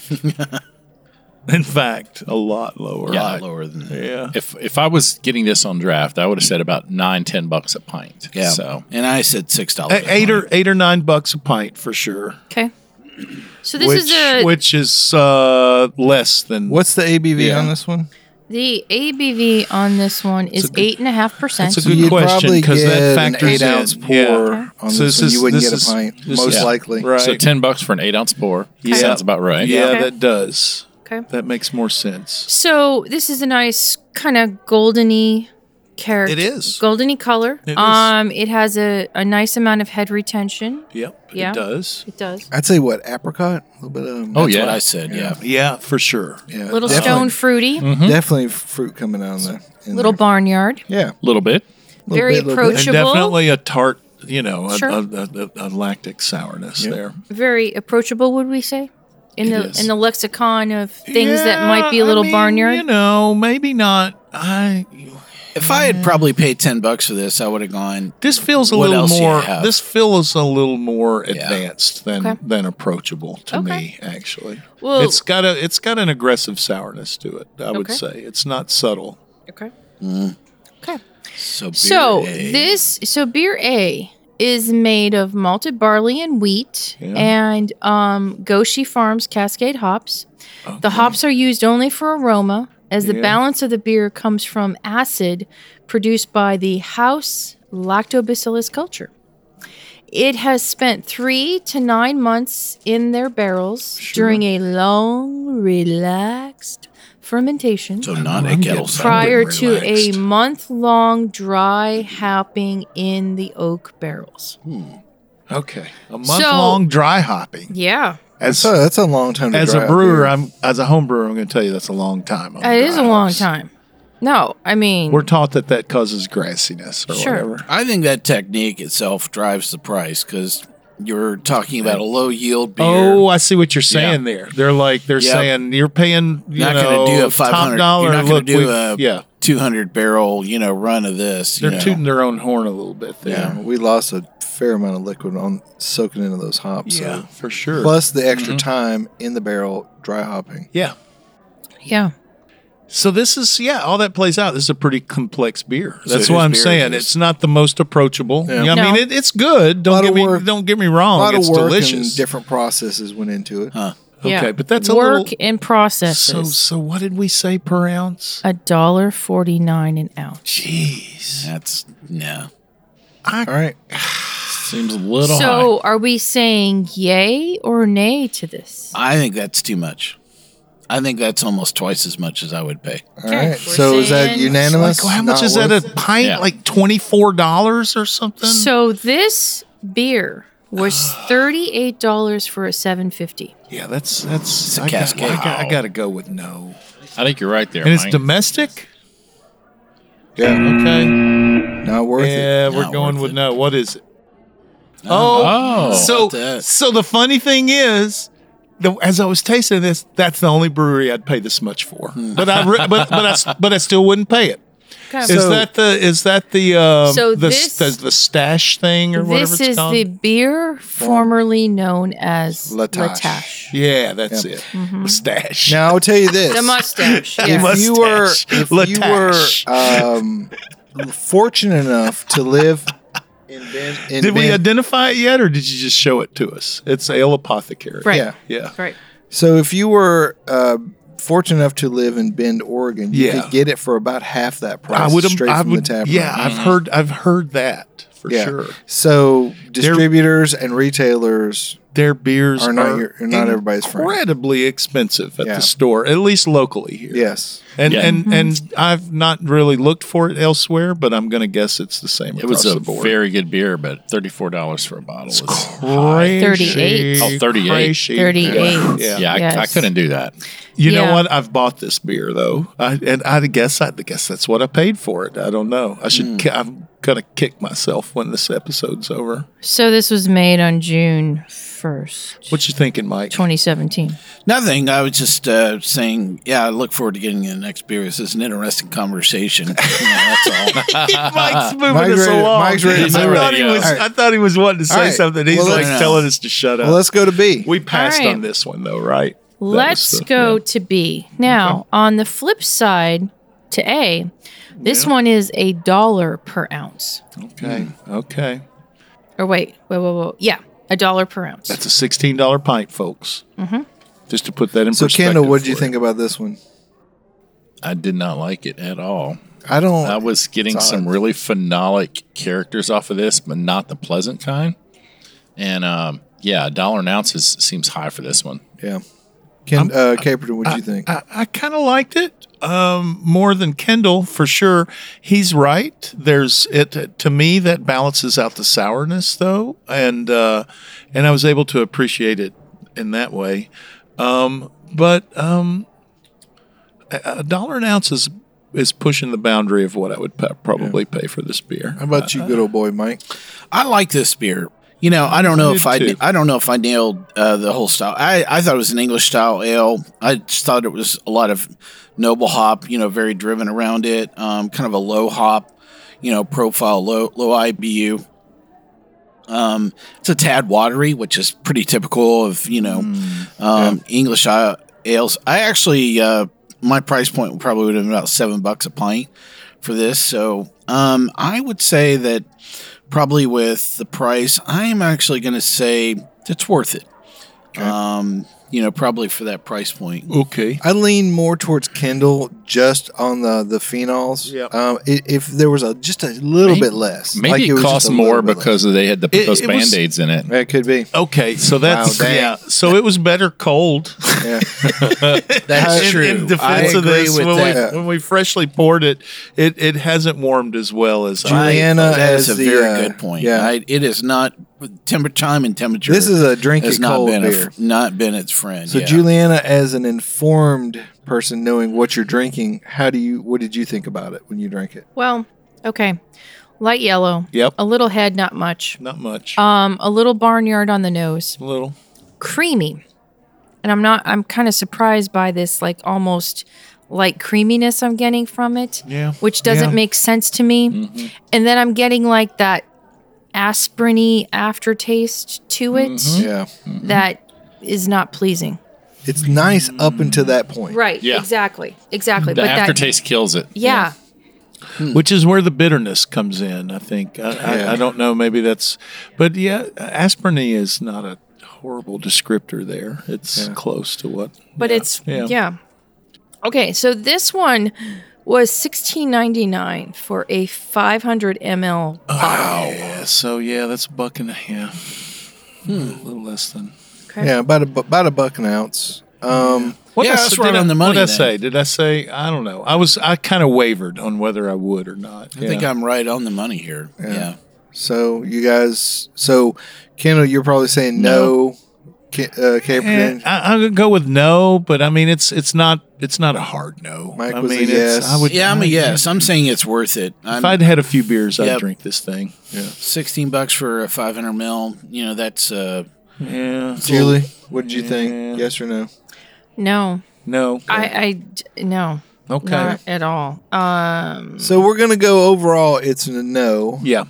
[SPEAKER 4] In fact, a lot lower.
[SPEAKER 3] a lot lower than that.
[SPEAKER 4] Yeah.
[SPEAKER 8] If if I was getting this on draft, I would have said about nine, ten bucks a pint.
[SPEAKER 3] Yeah.
[SPEAKER 8] So
[SPEAKER 3] And I said six dollars.
[SPEAKER 4] A- Eight or eight or nine bucks a pint for sure.
[SPEAKER 2] Okay. So this
[SPEAKER 4] which
[SPEAKER 2] is a
[SPEAKER 4] which is uh, less than
[SPEAKER 7] What's the A B V
[SPEAKER 4] Yeah.
[SPEAKER 7] on this one?
[SPEAKER 2] the A B V on this one is
[SPEAKER 4] a good-
[SPEAKER 2] eight and a half percent.
[SPEAKER 4] That's a good
[SPEAKER 7] You'd
[SPEAKER 4] question
[SPEAKER 7] probably
[SPEAKER 4] because
[SPEAKER 7] get
[SPEAKER 4] that
[SPEAKER 7] an
[SPEAKER 4] factors
[SPEAKER 7] eight
[SPEAKER 4] in.
[SPEAKER 7] ounce pour
[SPEAKER 4] Yeah.
[SPEAKER 7] on
[SPEAKER 4] So
[SPEAKER 7] this
[SPEAKER 4] this
[SPEAKER 7] one.
[SPEAKER 4] is-
[SPEAKER 7] You wouldn't
[SPEAKER 4] this
[SPEAKER 7] get a
[SPEAKER 4] is-
[SPEAKER 7] pint,
[SPEAKER 4] this
[SPEAKER 7] most
[SPEAKER 4] is-
[SPEAKER 7] likely.
[SPEAKER 4] Right.
[SPEAKER 8] so ten bucks for an eight ounce pour.
[SPEAKER 4] Yeah.
[SPEAKER 8] Sounds about right.
[SPEAKER 4] Yeah,
[SPEAKER 2] Okay.
[SPEAKER 4] that does.
[SPEAKER 2] Okay.
[SPEAKER 4] That makes more sense.
[SPEAKER 2] So this is a nice kind of goldeny character.
[SPEAKER 4] It is.
[SPEAKER 2] Goldeny color.
[SPEAKER 4] It is.
[SPEAKER 2] Um, it has a, a nice amount of head retention.
[SPEAKER 4] Yep,
[SPEAKER 2] Yeah.
[SPEAKER 4] it does.
[SPEAKER 2] It does.
[SPEAKER 7] I'd say what, apricot? A little bit of
[SPEAKER 8] Oh,
[SPEAKER 3] That's
[SPEAKER 8] yeah.
[SPEAKER 3] what I said. Yeah.
[SPEAKER 4] Yeah, for sure.
[SPEAKER 7] yeah,
[SPEAKER 2] Little
[SPEAKER 7] definitely,
[SPEAKER 2] stone fruity.
[SPEAKER 7] Definitely fruit coming out of the in
[SPEAKER 2] Little
[SPEAKER 7] there.
[SPEAKER 2] barnyard.
[SPEAKER 7] Yeah,
[SPEAKER 8] A little bit.
[SPEAKER 7] little
[SPEAKER 2] Very
[SPEAKER 7] bit, little bit.
[SPEAKER 4] And
[SPEAKER 2] approachable.
[SPEAKER 4] definitely a tart, you know, a,
[SPEAKER 2] Sure.
[SPEAKER 4] a, a, a lactic sourness there.
[SPEAKER 2] Very approachable, would we say? In
[SPEAKER 8] It
[SPEAKER 2] the
[SPEAKER 8] is.
[SPEAKER 2] in the lexicon of things that might be a
[SPEAKER 4] Yeah, I
[SPEAKER 2] little
[SPEAKER 4] mean,
[SPEAKER 2] barnyard.
[SPEAKER 4] You know, maybe not. I.
[SPEAKER 3] If I had probably paid ten bucks for this, I would have gone.
[SPEAKER 4] This feels a
[SPEAKER 3] What
[SPEAKER 4] little
[SPEAKER 3] else do you
[SPEAKER 4] more.
[SPEAKER 3] have?
[SPEAKER 4] This feels a little more advanced than
[SPEAKER 2] Okay.
[SPEAKER 4] than approachable to
[SPEAKER 2] Okay.
[SPEAKER 4] me. Actually,
[SPEAKER 2] Well-
[SPEAKER 4] it's got a it's got an aggressive sourness to it. I would
[SPEAKER 2] Okay.
[SPEAKER 4] say it's not subtle.
[SPEAKER 2] Okay.
[SPEAKER 3] Mm.
[SPEAKER 2] Okay.
[SPEAKER 3] So, beer
[SPEAKER 2] So
[SPEAKER 3] A.
[SPEAKER 2] this so beer A is made of malted barley and wheat
[SPEAKER 4] Yeah.
[SPEAKER 2] and um, Goshi Farms Cascade hops. The hops are used only for aroma, as the
[SPEAKER 4] Yeah.
[SPEAKER 2] balance of the beer comes from acid produced by the house Lactobacillus culture. It has spent three to nine months in their barrels during a long, relaxed fermentation
[SPEAKER 3] So not a kettle sour.
[SPEAKER 2] prior to a
[SPEAKER 3] Relaxed.
[SPEAKER 2] month-long dry hopping in the oak barrels.
[SPEAKER 4] Okay, a month long dry hopping.
[SPEAKER 2] Yeah,
[SPEAKER 4] As
[SPEAKER 7] So that's a long time to
[SPEAKER 4] as
[SPEAKER 7] dry
[SPEAKER 4] a
[SPEAKER 7] out
[SPEAKER 4] brewer,
[SPEAKER 7] beer.
[SPEAKER 4] I'm as a home brewer, I'm going to tell you that's a long time. on
[SPEAKER 2] it is a
[SPEAKER 4] dry
[SPEAKER 2] long
[SPEAKER 4] hops.
[SPEAKER 2] time. No, I mean,
[SPEAKER 4] We're taught that that causes grassiness or
[SPEAKER 2] Sure.
[SPEAKER 4] whatever.
[SPEAKER 3] I think that technique itself drives the price because you're talking about a low yield beer.
[SPEAKER 4] Oh, I see what you're saying
[SPEAKER 3] Yeah.
[SPEAKER 4] there. They're like they're
[SPEAKER 3] Yep.
[SPEAKER 4] saying you're paying you
[SPEAKER 3] You're not
[SPEAKER 4] know
[SPEAKER 3] going to do a
[SPEAKER 4] top
[SPEAKER 3] five hundred.
[SPEAKER 4] dollar.
[SPEAKER 3] You're not going
[SPEAKER 4] Look,
[SPEAKER 3] to do
[SPEAKER 4] we've-
[SPEAKER 3] a
[SPEAKER 4] yeah.
[SPEAKER 3] two hundred barrel, you know, run of this. You
[SPEAKER 4] They're
[SPEAKER 3] know.
[SPEAKER 4] tooting their own horn a little bit there.
[SPEAKER 7] Yeah, we lost a fair amount of liquid on soaking into those hops.
[SPEAKER 4] Yeah,
[SPEAKER 7] so.
[SPEAKER 4] for sure.
[SPEAKER 7] Plus the extra time in the barrel dry hopping.
[SPEAKER 4] yeah.
[SPEAKER 2] yeah.
[SPEAKER 4] So this is yeah, all that plays out. This is a pretty complex beer.
[SPEAKER 3] So
[SPEAKER 4] That's
[SPEAKER 3] whose
[SPEAKER 4] what I'm
[SPEAKER 3] beer
[SPEAKER 4] saying.
[SPEAKER 3] is this?
[SPEAKER 4] It's not the most approachable.
[SPEAKER 7] Yeah.
[SPEAKER 4] Yeah, I
[SPEAKER 2] No.
[SPEAKER 4] mean, it, it's good. Don't
[SPEAKER 7] Lot
[SPEAKER 4] get
[SPEAKER 7] of
[SPEAKER 4] me
[SPEAKER 7] work-
[SPEAKER 4] don't get me
[SPEAKER 7] A
[SPEAKER 4] wrong.
[SPEAKER 7] lot
[SPEAKER 4] It's
[SPEAKER 7] of work
[SPEAKER 4] delicious.
[SPEAKER 7] and different processes went into it.
[SPEAKER 3] Huh.
[SPEAKER 2] Yeah.
[SPEAKER 4] Okay, but that's a
[SPEAKER 2] work
[SPEAKER 4] little-
[SPEAKER 2] in processes.
[SPEAKER 4] So so what did we say per ounce?
[SPEAKER 2] A dollar forty nine an ounce.
[SPEAKER 4] Jeez.
[SPEAKER 3] That's no.
[SPEAKER 7] All right.
[SPEAKER 8] Seems a little
[SPEAKER 2] So, are we saying yay or nay to this?
[SPEAKER 3] I think that's too much. I think that's almost twice as much as I would pay.
[SPEAKER 7] All right.
[SPEAKER 2] we're
[SPEAKER 7] So is that
[SPEAKER 2] saying-
[SPEAKER 7] unanimous?
[SPEAKER 4] Like, how much
[SPEAKER 7] Not
[SPEAKER 4] is that
[SPEAKER 7] worth
[SPEAKER 4] a
[SPEAKER 7] it?
[SPEAKER 4] pint?
[SPEAKER 8] Yeah.
[SPEAKER 4] Like twenty four dollars or something?
[SPEAKER 2] So this beer was thirty eight dollars for a seven fifty.
[SPEAKER 4] yeah, that's that's
[SPEAKER 3] a
[SPEAKER 4] I got,
[SPEAKER 3] cascade.
[SPEAKER 4] I, got, I got to go with no.
[SPEAKER 8] I think you're right there.
[SPEAKER 4] And it's
[SPEAKER 8] Mike.
[SPEAKER 4] domestic.
[SPEAKER 7] Yeah.
[SPEAKER 4] Okay.
[SPEAKER 7] Not worth
[SPEAKER 4] Yeah,
[SPEAKER 7] it.
[SPEAKER 4] we're
[SPEAKER 3] Not
[SPEAKER 4] going
[SPEAKER 3] worth
[SPEAKER 4] with
[SPEAKER 3] it.
[SPEAKER 4] no. What is it? Oh,
[SPEAKER 8] Oh.
[SPEAKER 4] so
[SPEAKER 3] About that.
[SPEAKER 4] so the funny thing is, the, as I was tasting this, that's the only brewery I'd pay this much for.
[SPEAKER 3] Hmm.
[SPEAKER 4] But I re- but but I s- but I still wouldn't pay it.
[SPEAKER 2] Okay.
[SPEAKER 4] Is that the is that the uh,
[SPEAKER 2] So
[SPEAKER 4] the,
[SPEAKER 2] this-
[SPEAKER 4] the the stash thing or whatever
[SPEAKER 2] This
[SPEAKER 4] it's
[SPEAKER 2] is
[SPEAKER 4] called?
[SPEAKER 2] the beer formerly known as
[SPEAKER 7] Latache.
[SPEAKER 2] Latache.
[SPEAKER 4] yeah, that's
[SPEAKER 7] Yep.
[SPEAKER 4] it.
[SPEAKER 2] Mm-hmm.
[SPEAKER 4] The stash.
[SPEAKER 7] Now I'll tell you this.
[SPEAKER 2] The mustache.
[SPEAKER 7] if
[SPEAKER 2] Yeah.
[SPEAKER 7] you were
[SPEAKER 4] Mustache.
[SPEAKER 7] if you were
[SPEAKER 4] Latache.
[SPEAKER 7] um, fortunate enough to live in Ben, in
[SPEAKER 4] Did we
[SPEAKER 7] Ben-
[SPEAKER 4] identify it yet, or did you just show it to us? It's Ale Apothecary.
[SPEAKER 2] Right.
[SPEAKER 7] Yeah.
[SPEAKER 4] Yeah.
[SPEAKER 2] Right.
[SPEAKER 7] So if you were uh, fortunate enough to live in Bend, Oregon, you
[SPEAKER 4] Yeah.
[SPEAKER 7] could get it for about half that price
[SPEAKER 4] I would.
[SPEAKER 7] straight
[SPEAKER 4] I
[SPEAKER 7] from
[SPEAKER 4] would.
[SPEAKER 7] the tap
[SPEAKER 4] Yeah,
[SPEAKER 7] room.
[SPEAKER 4] I've heard. I've heard that for
[SPEAKER 7] Yeah.
[SPEAKER 4] sure.
[SPEAKER 7] So distributors and retailers
[SPEAKER 4] Their beers
[SPEAKER 7] Are not your- are not everybody's friend.
[SPEAKER 4] incredibly expensive at
[SPEAKER 7] Yeah.
[SPEAKER 4] the store, at least locally here.
[SPEAKER 7] Yes.
[SPEAKER 4] And
[SPEAKER 8] Yeah.
[SPEAKER 4] and and I've not really looked for it elsewhere, but I'm going to guess it's the same
[SPEAKER 8] It
[SPEAKER 4] across
[SPEAKER 8] was a
[SPEAKER 4] the board.
[SPEAKER 8] very good beer, but thirty-four dollars for a bottle is
[SPEAKER 4] Crazy,
[SPEAKER 2] thirty-eight.
[SPEAKER 8] Oh, thirty-eight.
[SPEAKER 4] crazy.
[SPEAKER 2] thirty-eight.
[SPEAKER 4] Yeah.
[SPEAKER 8] Yeah, I, I
[SPEAKER 2] Yes.
[SPEAKER 8] couldn't do that.
[SPEAKER 4] You
[SPEAKER 2] Yeah.
[SPEAKER 4] know what? I've bought this beer though, I, and I guess I guess that's what I paid for it. I don't know. I should. ki- I'm gonna kick myself when this episode's over.
[SPEAKER 2] So this was made on June first,
[SPEAKER 4] What you thinking, Mike?
[SPEAKER 2] twenty seventeen.
[SPEAKER 3] Nothing. I was just uh, saying, yeah, I look forward to getting in the next beer. This is an interesting conversation. You know, that's all.
[SPEAKER 4] Mike's moving
[SPEAKER 7] Mike's
[SPEAKER 4] us
[SPEAKER 7] ready to-
[SPEAKER 4] along.
[SPEAKER 7] Mike's ready to
[SPEAKER 4] I
[SPEAKER 7] move
[SPEAKER 4] thought
[SPEAKER 7] it.
[SPEAKER 4] he was.
[SPEAKER 7] All right.
[SPEAKER 4] I thought he was wanting to say
[SPEAKER 7] All right.
[SPEAKER 4] something. He's
[SPEAKER 7] Well,
[SPEAKER 4] like
[SPEAKER 3] let's-
[SPEAKER 4] telling us to shut up.
[SPEAKER 7] Well, let's go to B.
[SPEAKER 4] we passed
[SPEAKER 2] All right.
[SPEAKER 4] on this one though, right? That
[SPEAKER 2] Let's
[SPEAKER 4] was the-
[SPEAKER 2] go
[SPEAKER 4] yeah.
[SPEAKER 2] to B. Now, on the flip side to A, this
[SPEAKER 4] Yeah.
[SPEAKER 2] one is a dollar per ounce.
[SPEAKER 4] Okay. Okay.
[SPEAKER 2] Or wait, wait, wait, wait. Yeah, a dollar per ounce.
[SPEAKER 4] That's a sixteen dollar pint, folks. Mm-hmm. Just to put that in
[SPEAKER 7] So,
[SPEAKER 4] perspective.
[SPEAKER 7] Kendall, what did you
[SPEAKER 4] for
[SPEAKER 7] think about this one?
[SPEAKER 8] I did not like it at all.
[SPEAKER 7] I don't.
[SPEAKER 8] I was getting
[SPEAKER 7] It's
[SPEAKER 8] some
[SPEAKER 7] odd.
[SPEAKER 8] really phenolic characters off of this, but not the pleasant kind. And um, yeah, a dollar an ounce is, seems high for this one.
[SPEAKER 7] Yeah. Ken, uh, Caperton, what do you think?
[SPEAKER 4] I, I kind of liked it um, more than Kendall for sure. He's right. There's it to me that balances out the sourness though, and uh, and I was able to appreciate it in that way. Um, but um, a a dollar an ounce is is pushing the boundary of what I would pa- probably pay for this beer.
[SPEAKER 7] How about you, good old boy, Mike?
[SPEAKER 3] I like this beer. You know, I don't know
[SPEAKER 4] Me
[SPEAKER 3] if I
[SPEAKER 4] too.
[SPEAKER 3] I don't know if I nailed uh, the whole style. I, I thought it was an English style ale. I just thought it was a lot of noble hop. You know, very driven around it. Um, kind of a low hop, you know, profile, low low I B U. Um, it's a tad watery, which is pretty typical of you know um, English uh, ales. I actually uh, my price point probably would have been about seven bucks a pint for this. So um, I would say that. Probably with the price, I'm actually going to say it's worth it. Um, you know, probably for that price point.
[SPEAKER 4] Okay.
[SPEAKER 7] I lean more towards Kendall just on the the phenols.
[SPEAKER 4] Yep.
[SPEAKER 7] Um, i- if there was a just a little
[SPEAKER 8] Maybe-
[SPEAKER 7] bit less,
[SPEAKER 8] Maybe
[SPEAKER 7] Like
[SPEAKER 8] it,
[SPEAKER 7] was just
[SPEAKER 8] costs
[SPEAKER 7] a little
[SPEAKER 8] more
[SPEAKER 7] bit
[SPEAKER 8] because they had to put
[SPEAKER 4] It-
[SPEAKER 8] those
[SPEAKER 4] it was-
[SPEAKER 8] Band-Aids in it.
[SPEAKER 7] less. It could be.
[SPEAKER 4] Okay, so that's
[SPEAKER 7] Wow, dang.
[SPEAKER 4] yeah. So it was better cold.
[SPEAKER 7] Yeah.
[SPEAKER 3] That's
[SPEAKER 4] in,
[SPEAKER 3] true.
[SPEAKER 4] In defense
[SPEAKER 3] I
[SPEAKER 4] of
[SPEAKER 3] agree
[SPEAKER 4] this,
[SPEAKER 3] with
[SPEAKER 4] when
[SPEAKER 3] that.
[SPEAKER 4] we when we freshly poured it, it it hasn't warmed as well as I.
[SPEAKER 7] Juliana
[SPEAKER 3] that is
[SPEAKER 7] as
[SPEAKER 3] a
[SPEAKER 7] the,
[SPEAKER 3] very
[SPEAKER 7] uh,
[SPEAKER 3] good point.
[SPEAKER 7] yeah.
[SPEAKER 3] I, it is not temperature time and temperature.
[SPEAKER 7] This is a drink
[SPEAKER 3] has
[SPEAKER 7] it
[SPEAKER 3] not
[SPEAKER 7] cold
[SPEAKER 3] been a
[SPEAKER 7] beer.
[SPEAKER 3] fr- not been its friend.
[SPEAKER 7] So
[SPEAKER 3] yeah.
[SPEAKER 7] Juliana, as an informed person, knowing what you're drinking, how do you? What did you think about it when you drank it?
[SPEAKER 2] Well, okay. Light yellow.
[SPEAKER 4] Yep.
[SPEAKER 2] A little head, not much.
[SPEAKER 4] Not much.
[SPEAKER 2] Um, a little barnyard on the nose.
[SPEAKER 4] a little.
[SPEAKER 2] Creamy. And I'm not I'm kind of surprised by this like almost light creaminess I'm getting from it.
[SPEAKER 4] Yeah.
[SPEAKER 2] Which doesn't
[SPEAKER 4] Yeah.
[SPEAKER 2] make sense to me. And then I'm getting like that aspirin-y aftertaste to it
[SPEAKER 7] Yeah,
[SPEAKER 2] that is not pleasing.
[SPEAKER 7] it's nice up until that point.
[SPEAKER 2] Right.
[SPEAKER 8] Yeah.
[SPEAKER 2] Exactly. Exactly.
[SPEAKER 8] The
[SPEAKER 2] but
[SPEAKER 8] aftertaste kills it.
[SPEAKER 2] that yeah.
[SPEAKER 4] Which is where the bitterness comes in, I think. I,
[SPEAKER 7] Yeah.
[SPEAKER 4] I, I don't know. Maybe that's, but yeah, aspirin is not a horrible descriptor there. It's close to what.
[SPEAKER 2] But
[SPEAKER 4] yeah,
[SPEAKER 2] it's yeah. Okay, so this one was sixteen ninety-nine for a five hundred milliliter bottle.
[SPEAKER 4] Yeah. So yeah, that's a buck and a half. A little less than.
[SPEAKER 2] Okay.
[SPEAKER 7] Yeah, about a bu- about a buck an ounce. Um,
[SPEAKER 4] What
[SPEAKER 3] Yeah,
[SPEAKER 4] I
[SPEAKER 3] that's
[SPEAKER 4] s-
[SPEAKER 3] right
[SPEAKER 4] did I-
[SPEAKER 3] on the
[SPEAKER 4] What
[SPEAKER 3] money
[SPEAKER 4] did I
[SPEAKER 3] then.
[SPEAKER 4] say? Did I say? I don't know. I was. I kind of wavered on whether I would or not.
[SPEAKER 3] I think I'm right on the money here. Yeah.
[SPEAKER 7] so you guys, so Kendall, you're probably saying no. Ca- Uh, Caperton.
[SPEAKER 4] I, I'm gonna go with no, but I mean it's it's not it's not a hard no.
[SPEAKER 7] Mike
[SPEAKER 4] I
[SPEAKER 7] was a
[SPEAKER 4] mean,
[SPEAKER 7] yes.
[SPEAKER 4] It's, I would.
[SPEAKER 3] Yeah, I'm a
[SPEAKER 4] I-
[SPEAKER 3] yes. I'm saying it's worth it.
[SPEAKER 4] If
[SPEAKER 3] I'm
[SPEAKER 4] I'd had a few beers, I'd
[SPEAKER 3] Yep.
[SPEAKER 4] drink this thing. Yeah.
[SPEAKER 3] sixteen bucks for a five hundred mil. You know, that's uh,
[SPEAKER 4] Yeah.
[SPEAKER 7] Julie, what did you think?
[SPEAKER 4] Yeah.
[SPEAKER 7] Yes or no?
[SPEAKER 2] No.
[SPEAKER 4] No.
[SPEAKER 2] I, I d- no.
[SPEAKER 4] Okay.
[SPEAKER 2] Not at all. Um
[SPEAKER 7] So we're gonna go overall. It's a no,
[SPEAKER 4] Yeah.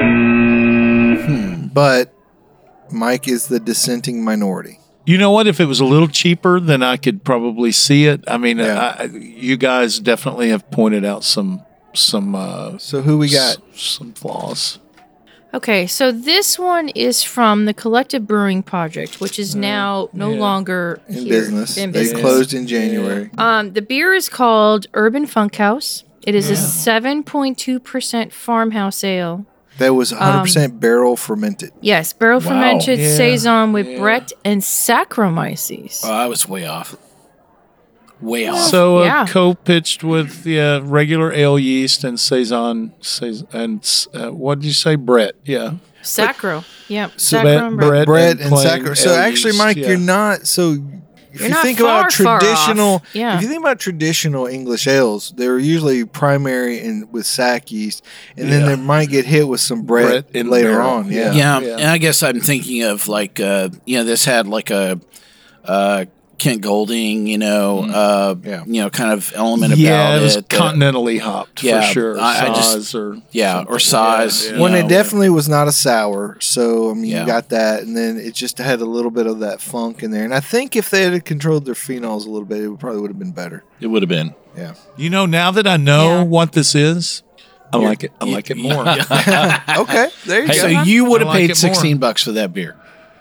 [SPEAKER 7] but Mike is the dissenting minority.
[SPEAKER 4] You know what? If it was a little cheaper, then I could probably see it. I mean,
[SPEAKER 7] Yeah.
[SPEAKER 4] I, you guys definitely have pointed out some some uh,
[SPEAKER 7] So who we got?
[SPEAKER 4] s- some flaws.
[SPEAKER 2] Okay, so this one is from the Collective Brewing Project, which is now no
[SPEAKER 4] yeah.
[SPEAKER 2] longer
[SPEAKER 7] In
[SPEAKER 2] here,
[SPEAKER 7] business.
[SPEAKER 2] in
[SPEAKER 7] They
[SPEAKER 2] business.
[SPEAKER 7] closed in January.
[SPEAKER 2] Um, the beer is called Urban Funkhouse. It is a seven point two percent farmhouse ale.
[SPEAKER 7] That was one hundred percent
[SPEAKER 2] Um,
[SPEAKER 7] barrel fermented.
[SPEAKER 2] Yes, barrel fermented
[SPEAKER 4] Yeah,
[SPEAKER 2] saison with
[SPEAKER 4] yeah.
[SPEAKER 2] Brett and Saccharomyces.
[SPEAKER 3] oh, I was way off. Way off.
[SPEAKER 4] So uh,
[SPEAKER 2] Yeah.
[SPEAKER 4] co-pitched with the uh, regular ale yeast and saison, saison and uh, what did you say, Brett? Yeah,
[SPEAKER 2] Sacro. Yep.
[SPEAKER 7] So
[SPEAKER 2] Sacro
[SPEAKER 4] Brett-
[SPEAKER 2] and Brett.
[SPEAKER 4] Brett
[SPEAKER 7] Bread
[SPEAKER 4] and
[SPEAKER 7] and
[SPEAKER 4] plain
[SPEAKER 7] saccharin. So
[SPEAKER 4] ale
[SPEAKER 7] actually,
[SPEAKER 4] yeast,
[SPEAKER 7] Mike,
[SPEAKER 4] yeah.
[SPEAKER 7] you're not. So if
[SPEAKER 2] You're
[SPEAKER 7] you
[SPEAKER 2] not
[SPEAKER 7] think
[SPEAKER 2] far,
[SPEAKER 7] about
[SPEAKER 2] far
[SPEAKER 7] traditional,
[SPEAKER 2] off. Yeah.
[SPEAKER 7] if you think about traditional English ales, they're usually primary and with sack yeast, and then
[SPEAKER 4] Yeah.
[SPEAKER 7] they might get hit with some Brett,
[SPEAKER 4] Brett in
[SPEAKER 7] later
[SPEAKER 4] barrel,
[SPEAKER 7] on. Yeah.
[SPEAKER 3] Yeah,
[SPEAKER 4] Yeah.
[SPEAKER 3] and I guess I'm thinking of like, uh, you know, this had like a uh, Kent Golding, you know, uh,
[SPEAKER 7] Yeah.
[SPEAKER 3] you know, kind of element about
[SPEAKER 4] Yeah, it was
[SPEAKER 3] uh,
[SPEAKER 4] continentally hopped
[SPEAKER 3] yeah,
[SPEAKER 4] for sure.
[SPEAKER 3] I- I just-
[SPEAKER 4] Saws or
[SPEAKER 3] yeah, or size.
[SPEAKER 4] Yeah,
[SPEAKER 3] you
[SPEAKER 7] When
[SPEAKER 3] know.
[SPEAKER 7] it definitely was not a sour, so I mean
[SPEAKER 3] Yeah.
[SPEAKER 7] you got that, and then it just had a little bit of that funk in there. And I think if they had controlled their phenols a little bit, it would probably would have been better.
[SPEAKER 8] It would have been.
[SPEAKER 7] Yeah.
[SPEAKER 4] You know, now that I know
[SPEAKER 2] Yeah.
[SPEAKER 4] what this is, I like it. I like it more.
[SPEAKER 7] Okay, there you
[SPEAKER 3] So
[SPEAKER 7] go.
[SPEAKER 3] you would have
[SPEAKER 4] I like
[SPEAKER 3] paid
[SPEAKER 4] it more.
[SPEAKER 3] sixteen bucks for that beer.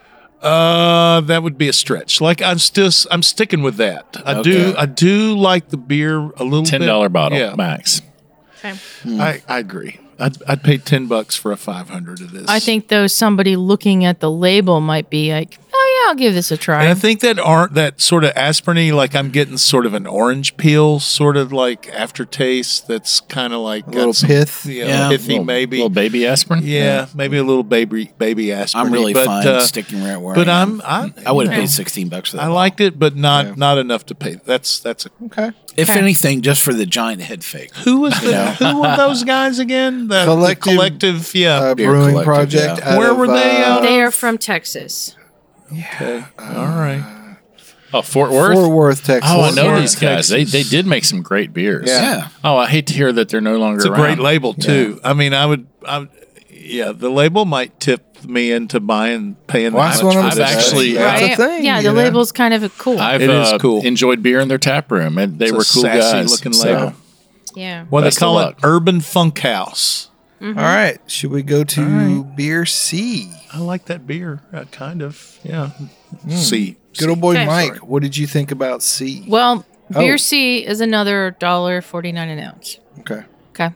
[SPEAKER 4] Uh, that would be a stretch. Like I'm still, I'm sticking with that. I do,
[SPEAKER 3] Okay.
[SPEAKER 4] I do like the beer a little
[SPEAKER 8] Ten
[SPEAKER 4] bit.
[SPEAKER 8] dollar bottle
[SPEAKER 4] Yeah,
[SPEAKER 8] max.
[SPEAKER 2] Okay.
[SPEAKER 4] I, I agree. I'd, I'd pay ten bucks for a five hundred of this.
[SPEAKER 2] I think though somebody looking at the label might be like, oh yeah, I'll give this a try.
[SPEAKER 4] and I think that aren't that sort of aspirin-y, like I'm getting sort of an orange peel, sort of like aftertaste. That's kind of like
[SPEAKER 7] A little pith.
[SPEAKER 4] yeah,
[SPEAKER 3] Yeah.
[SPEAKER 4] pithy
[SPEAKER 8] Little,
[SPEAKER 4] maybe.
[SPEAKER 8] little baby aspirin.
[SPEAKER 4] yeah, maybe a little baby baby aspirin.
[SPEAKER 3] I'm really
[SPEAKER 4] but,
[SPEAKER 3] fine
[SPEAKER 4] uh,
[SPEAKER 3] sticking right where
[SPEAKER 4] But
[SPEAKER 3] I am.
[SPEAKER 4] I'm I,
[SPEAKER 3] I would have
[SPEAKER 2] Yeah.
[SPEAKER 3] paid sixteen bucks for that.
[SPEAKER 4] I liked it, but not not enough to pay. That's that's a,
[SPEAKER 7] Okay.
[SPEAKER 3] If
[SPEAKER 2] Okay.
[SPEAKER 3] anything, just for the giant head fake.
[SPEAKER 4] who was the, who were those guys again? The the
[SPEAKER 7] Collective,
[SPEAKER 4] collective, yeah.
[SPEAKER 7] Uh,
[SPEAKER 3] Beer
[SPEAKER 7] brewing
[SPEAKER 3] Collective,
[SPEAKER 7] project.
[SPEAKER 3] yeah.
[SPEAKER 7] out
[SPEAKER 4] Where
[SPEAKER 7] of,
[SPEAKER 4] were they
[SPEAKER 7] uh,
[SPEAKER 4] out of?
[SPEAKER 2] They are from Texas.
[SPEAKER 4] Okay, all right.
[SPEAKER 8] Oh, Fort Worth.
[SPEAKER 7] Fort Worth, Texas.
[SPEAKER 8] Oh, I know
[SPEAKER 4] Worth,
[SPEAKER 8] these guys. They they did make some great beers.
[SPEAKER 7] Yeah.
[SPEAKER 3] Yeah.
[SPEAKER 8] Oh, I hate to hear that they're no longer
[SPEAKER 4] It's a
[SPEAKER 8] around.
[SPEAKER 4] great label too. I mean, I would, I would, yeah, the label might tip me into buying, paying.
[SPEAKER 7] Well,
[SPEAKER 4] that
[SPEAKER 7] that's
[SPEAKER 4] much
[SPEAKER 7] what I'm
[SPEAKER 4] for
[SPEAKER 8] I've
[SPEAKER 4] this.
[SPEAKER 8] actually-
[SPEAKER 7] That's
[SPEAKER 2] right?
[SPEAKER 7] a thing.
[SPEAKER 2] yeah,
[SPEAKER 7] you
[SPEAKER 2] the
[SPEAKER 7] know?
[SPEAKER 2] label's kind of a cool.
[SPEAKER 8] I've
[SPEAKER 4] It is
[SPEAKER 8] uh,
[SPEAKER 4] cool.
[SPEAKER 8] enjoyed beer in their tap room, and they
[SPEAKER 4] It's a
[SPEAKER 8] were cool
[SPEAKER 4] sassy
[SPEAKER 8] guys.
[SPEAKER 4] looking
[SPEAKER 8] so-
[SPEAKER 4] label.
[SPEAKER 2] yeah.
[SPEAKER 4] Well, they
[SPEAKER 8] Best of
[SPEAKER 4] call it
[SPEAKER 8] luck.
[SPEAKER 4] Urban Funk House.
[SPEAKER 7] All right. Should we go to beer C?
[SPEAKER 4] I like that beer, uh, kind of. Yeah. See,
[SPEAKER 7] Good old boy
[SPEAKER 2] Okay.
[SPEAKER 7] Mike. What did you think about C?
[SPEAKER 2] Well, beer
[SPEAKER 7] Oh.
[SPEAKER 2] C is another dollar forty nine an ounce.
[SPEAKER 7] Okay.
[SPEAKER 2] Okay.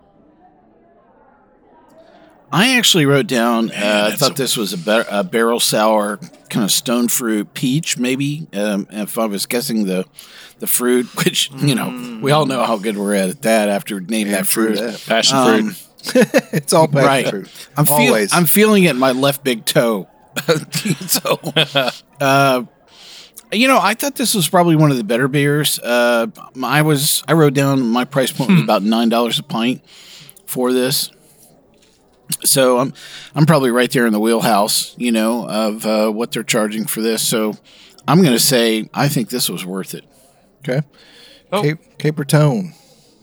[SPEAKER 3] I actually wrote down. Uh, I thought this was a, bar- a barrel sour, kind of stone fruit peach, maybe. Um, if I was guessing the the fruit, which you know we all know how good we're at at that after naming that fruit.
[SPEAKER 8] Passion
[SPEAKER 3] Um,
[SPEAKER 8] fruit.
[SPEAKER 7] It's all passion
[SPEAKER 3] Right.
[SPEAKER 7] fruit.
[SPEAKER 3] I'm feel,
[SPEAKER 7] Always.
[SPEAKER 3] I'm feeling it in my left big toe. so, uh, you know, I thought this was probably one of the better beers. Uh, I was I wrote down my price point was about nine dollars a pint for this. So I'm I'm probably right there in the wheelhouse, you know, of uh, what they're charging for this. So I'm going to say I think this was worth it.
[SPEAKER 7] Okay.
[SPEAKER 4] Oh.
[SPEAKER 7] Cape, Caper Tone.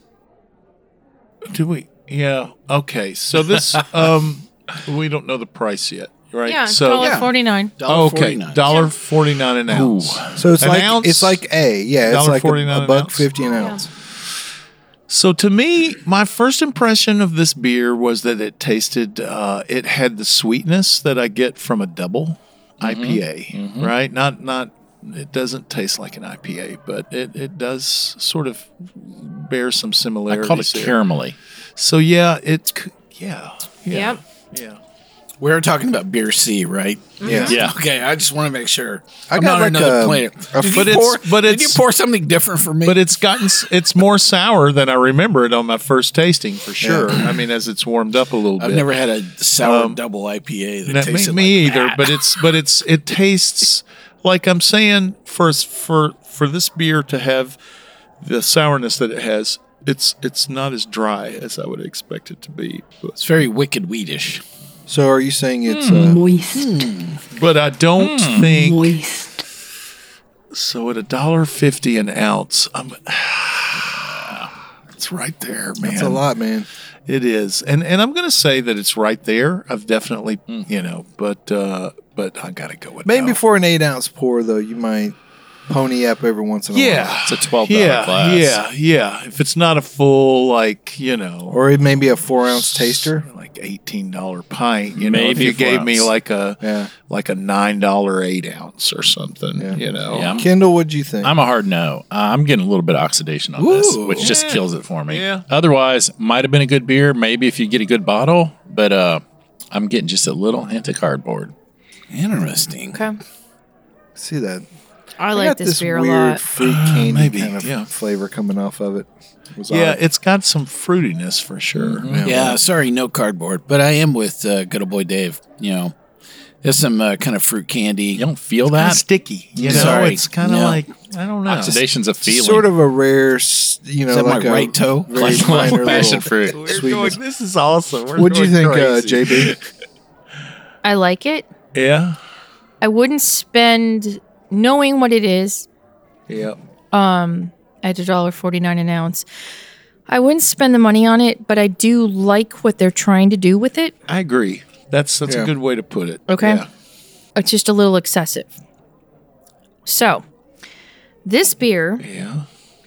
[SPEAKER 4] do we? Yeah. Okay. So this, um, we don't know the price yet, right?
[SPEAKER 2] Yeah,
[SPEAKER 4] So
[SPEAKER 2] dollar forty nine.
[SPEAKER 4] okay,
[SPEAKER 3] $1.49.
[SPEAKER 4] dollar forty nine an ounce.
[SPEAKER 7] So it's
[SPEAKER 4] An
[SPEAKER 7] like
[SPEAKER 4] ounce?
[SPEAKER 7] it's like A. Yeah, it's like a,
[SPEAKER 4] $1.49
[SPEAKER 7] a
[SPEAKER 4] an
[SPEAKER 7] buck
[SPEAKER 4] ounce.
[SPEAKER 7] fifty an ounce.
[SPEAKER 4] So to me, my first impression of this beer was that it tasted, uh, it had the sweetness that I get from a double I P A, right? Not, not, it doesn't taste like an I P A, but it, it does sort of bear some
[SPEAKER 8] I
[SPEAKER 4] similarities.
[SPEAKER 8] called it
[SPEAKER 4] there.
[SPEAKER 8] caramelly.
[SPEAKER 4] So yeah, it, c- yeah, yeah,
[SPEAKER 2] Yep.
[SPEAKER 4] yeah.
[SPEAKER 3] We're talking about beer C, right?
[SPEAKER 7] Yeah.
[SPEAKER 8] Yeah.
[SPEAKER 3] Okay, I just want to make sure.
[SPEAKER 7] I
[SPEAKER 3] I'm
[SPEAKER 7] got
[SPEAKER 3] not on
[SPEAKER 7] like
[SPEAKER 3] another
[SPEAKER 7] a-
[SPEAKER 3] planet.
[SPEAKER 7] a-
[SPEAKER 3] Did
[SPEAKER 4] but
[SPEAKER 3] you
[SPEAKER 4] it's-
[SPEAKER 3] pour,
[SPEAKER 4] but
[SPEAKER 3] did you
[SPEAKER 4] it's-
[SPEAKER 3] pour something different for me?
[SPEAKER 4] But it's gotten, s- it's more sour than I remember it on my first tasting for sure. I mean, as it's warmed up a little
[SPEAKER 3] I've
[SPEAKER 4] bit.
[SPEAKER 3] never had a sour
[SPEAKER 4] Um,
[SPEAKER 3] double I P A that
[SPEAKER 4] No,
[SPEAKER 3] tasted
[SPEAKER 4] me, me
[SPEAKER 3] like
[SPEAKER 4] either,
[SPEAKER 3] that.
[SPEAKER 4] but it's but it's it tastes like I'm saying for for for this beer to have the sourness that it has. It's it's not as dry as I would expect it to be,
[SPEAKER 3] It's very wicked weedish.
[SPEAKER 7] So are you saying it's
[SPEAKER 4] Hmm.
[SPEAKER 7] uh,
[SPEAKER 10] Moist.
[SPEAKER 4] but I don't think
[SPEAKER 10] Moist.
[SPEAKER 4] so. At a dollar fifty an ounce, I'm. It's right there, man.
[SPEAKER 7] it's a lot, man?
[SPEAKER 4] It is, and and I'm going to say that it's right there. I've definitely, you know, but uh, but I got to go with
[SPEAKER 7] Maybe
[SPEAKER 4] no.
[SPEAKER 7] for an eight ounce pour though, you might pony up every once in a while.
[SPEAKER 4] Yeah,
[SPEAKER 8] It's a twelve dollar
[SPEAKER 4] yeah,
[SPEAKER 8] glass.
[SPEAKER 4] yeah, yeah. If it's not a full, like you know,
[SPEAKER 7] Or it may be a four ounce taster.
[SPEAKER 4] like eighteen dollar pint. You know, if
[SPEAKER 8] Maybe
[SPEAKER 4] you
[SPEAKER 8] a four
[SPEAKER 4] gave me
[SPEAKER 8] ounce.
[SPEAKER 4] like a
[SPEAKER 7] Yeah.
[SPEAKER 4] like a nine dollar eight ounce or something.
[SPEAKER 7] Yeah.
[SPEAKER 4] You know,
[SPEAKER 8] Yeah, I'm,
[SPEAKER 7] Kendall, what'd you think?
[SPEAKER 8] I'm a hard no. Uh, I'm getting a little bit of oxidation on this,
[SPEAKER 3] Ooh.
[SPEAKER 8] which just
[SPEAKER 4] Yeah.
[SPEAKER 8] kills it for me.
[SPEAKER 4] Yeah.
[SPEAKER 8] Otherwise, might have been a good beer. Maybe if you get a good bottle, but uh, I'm getting just a little hint of cardboard.
[SPEAKER 3] Interesting.
[SPEAKER 2] Okay.
[SPEAKER 7] See that?
[SPEAKER 2] I
[SPEAKER 7] I
[SPEAKER 2] like
[SPEAKER 7] got
[SPEAKER 2] this,
[SPEAKER 7] this
[SPEAKER 2] beer a
[SPEAKER 7] weird
[SPEAKER 2] lot.
[SPEAKER 7] fruit candy
[SPEAKER 4] maybe,
[SPEAKER 7] kind of
[SPEAKER 4] yeah.
[SPEAKER 7] flavor coming off of it. It was
[SPEAKER 4] yeah.
[SPEAKER 7] odd.
[SPEAKER 4] It's got some fruitiness for sure.
[SPEAKER 3] Yeah, sorry, no cardboard. But I am with uh, good old boy Dave. You know, There's some uh, kind of fruit candy.
[SPEAKER 8] You don't feel
[SPEAKER 4] Kind
[SPEAKER 8] that?
[SPEAKER 4] of sticky. You know,
[SPEAKER 3] Sorry.
[SPEAKER 4] it's kind of
[SPEAKER 3] No.
[SPEAKER 4] like I don't know.
[SPEAKER 8] Oxidation's a feeling.
[SPEAKER 7] Sort of a rare, s- you know,
[SPEAKER 3] Is that
[SPEAKER 7] like
[SPEAKER 3] my
[SPEAKER 7] a
[SPEAKER 3] right toe?
[SPEAKER 7] very
[SPEAKER 8] Like
[SPEAKER 7] minor
[SPEAKER 8] passion
[SPEAKER 7] little
[SPEAKER 8] fruit.
[SPEAKER 4] We're
[SPEAKER 7] sweetness.
[SPEAKER 4] going, this is awesome. We're
[SPEAKER 7] What'd you
[SPEAKER 4] going
[SPEAKER 7] think, uh,
[SPEAKER 4] crazy.
[SPEAKER 7] J B?
[SPEAKER 2] I like it.
[SPEAKER 4] Yeah.
[SPEAKER 2] I wouldn't spend, knowing what it is,
[SPEAKER 4] Yeah.
[SPEAKER 2] at a dollar forty nine an ounce. I wouldn't spend the money on it, but I do like what they're trying to do with it.
[SPEAKER 4] I agree. That's that's
[SPEAKER 7] Yeah.
[SPEAKER 4] a good way to put it.
[SPEAKER 2] Okay.
[SPEAKER 4] Yeah.
[SPEAKER 2] It's just a little excessive. So, this beer,
[SPEAKER 4] Yeah.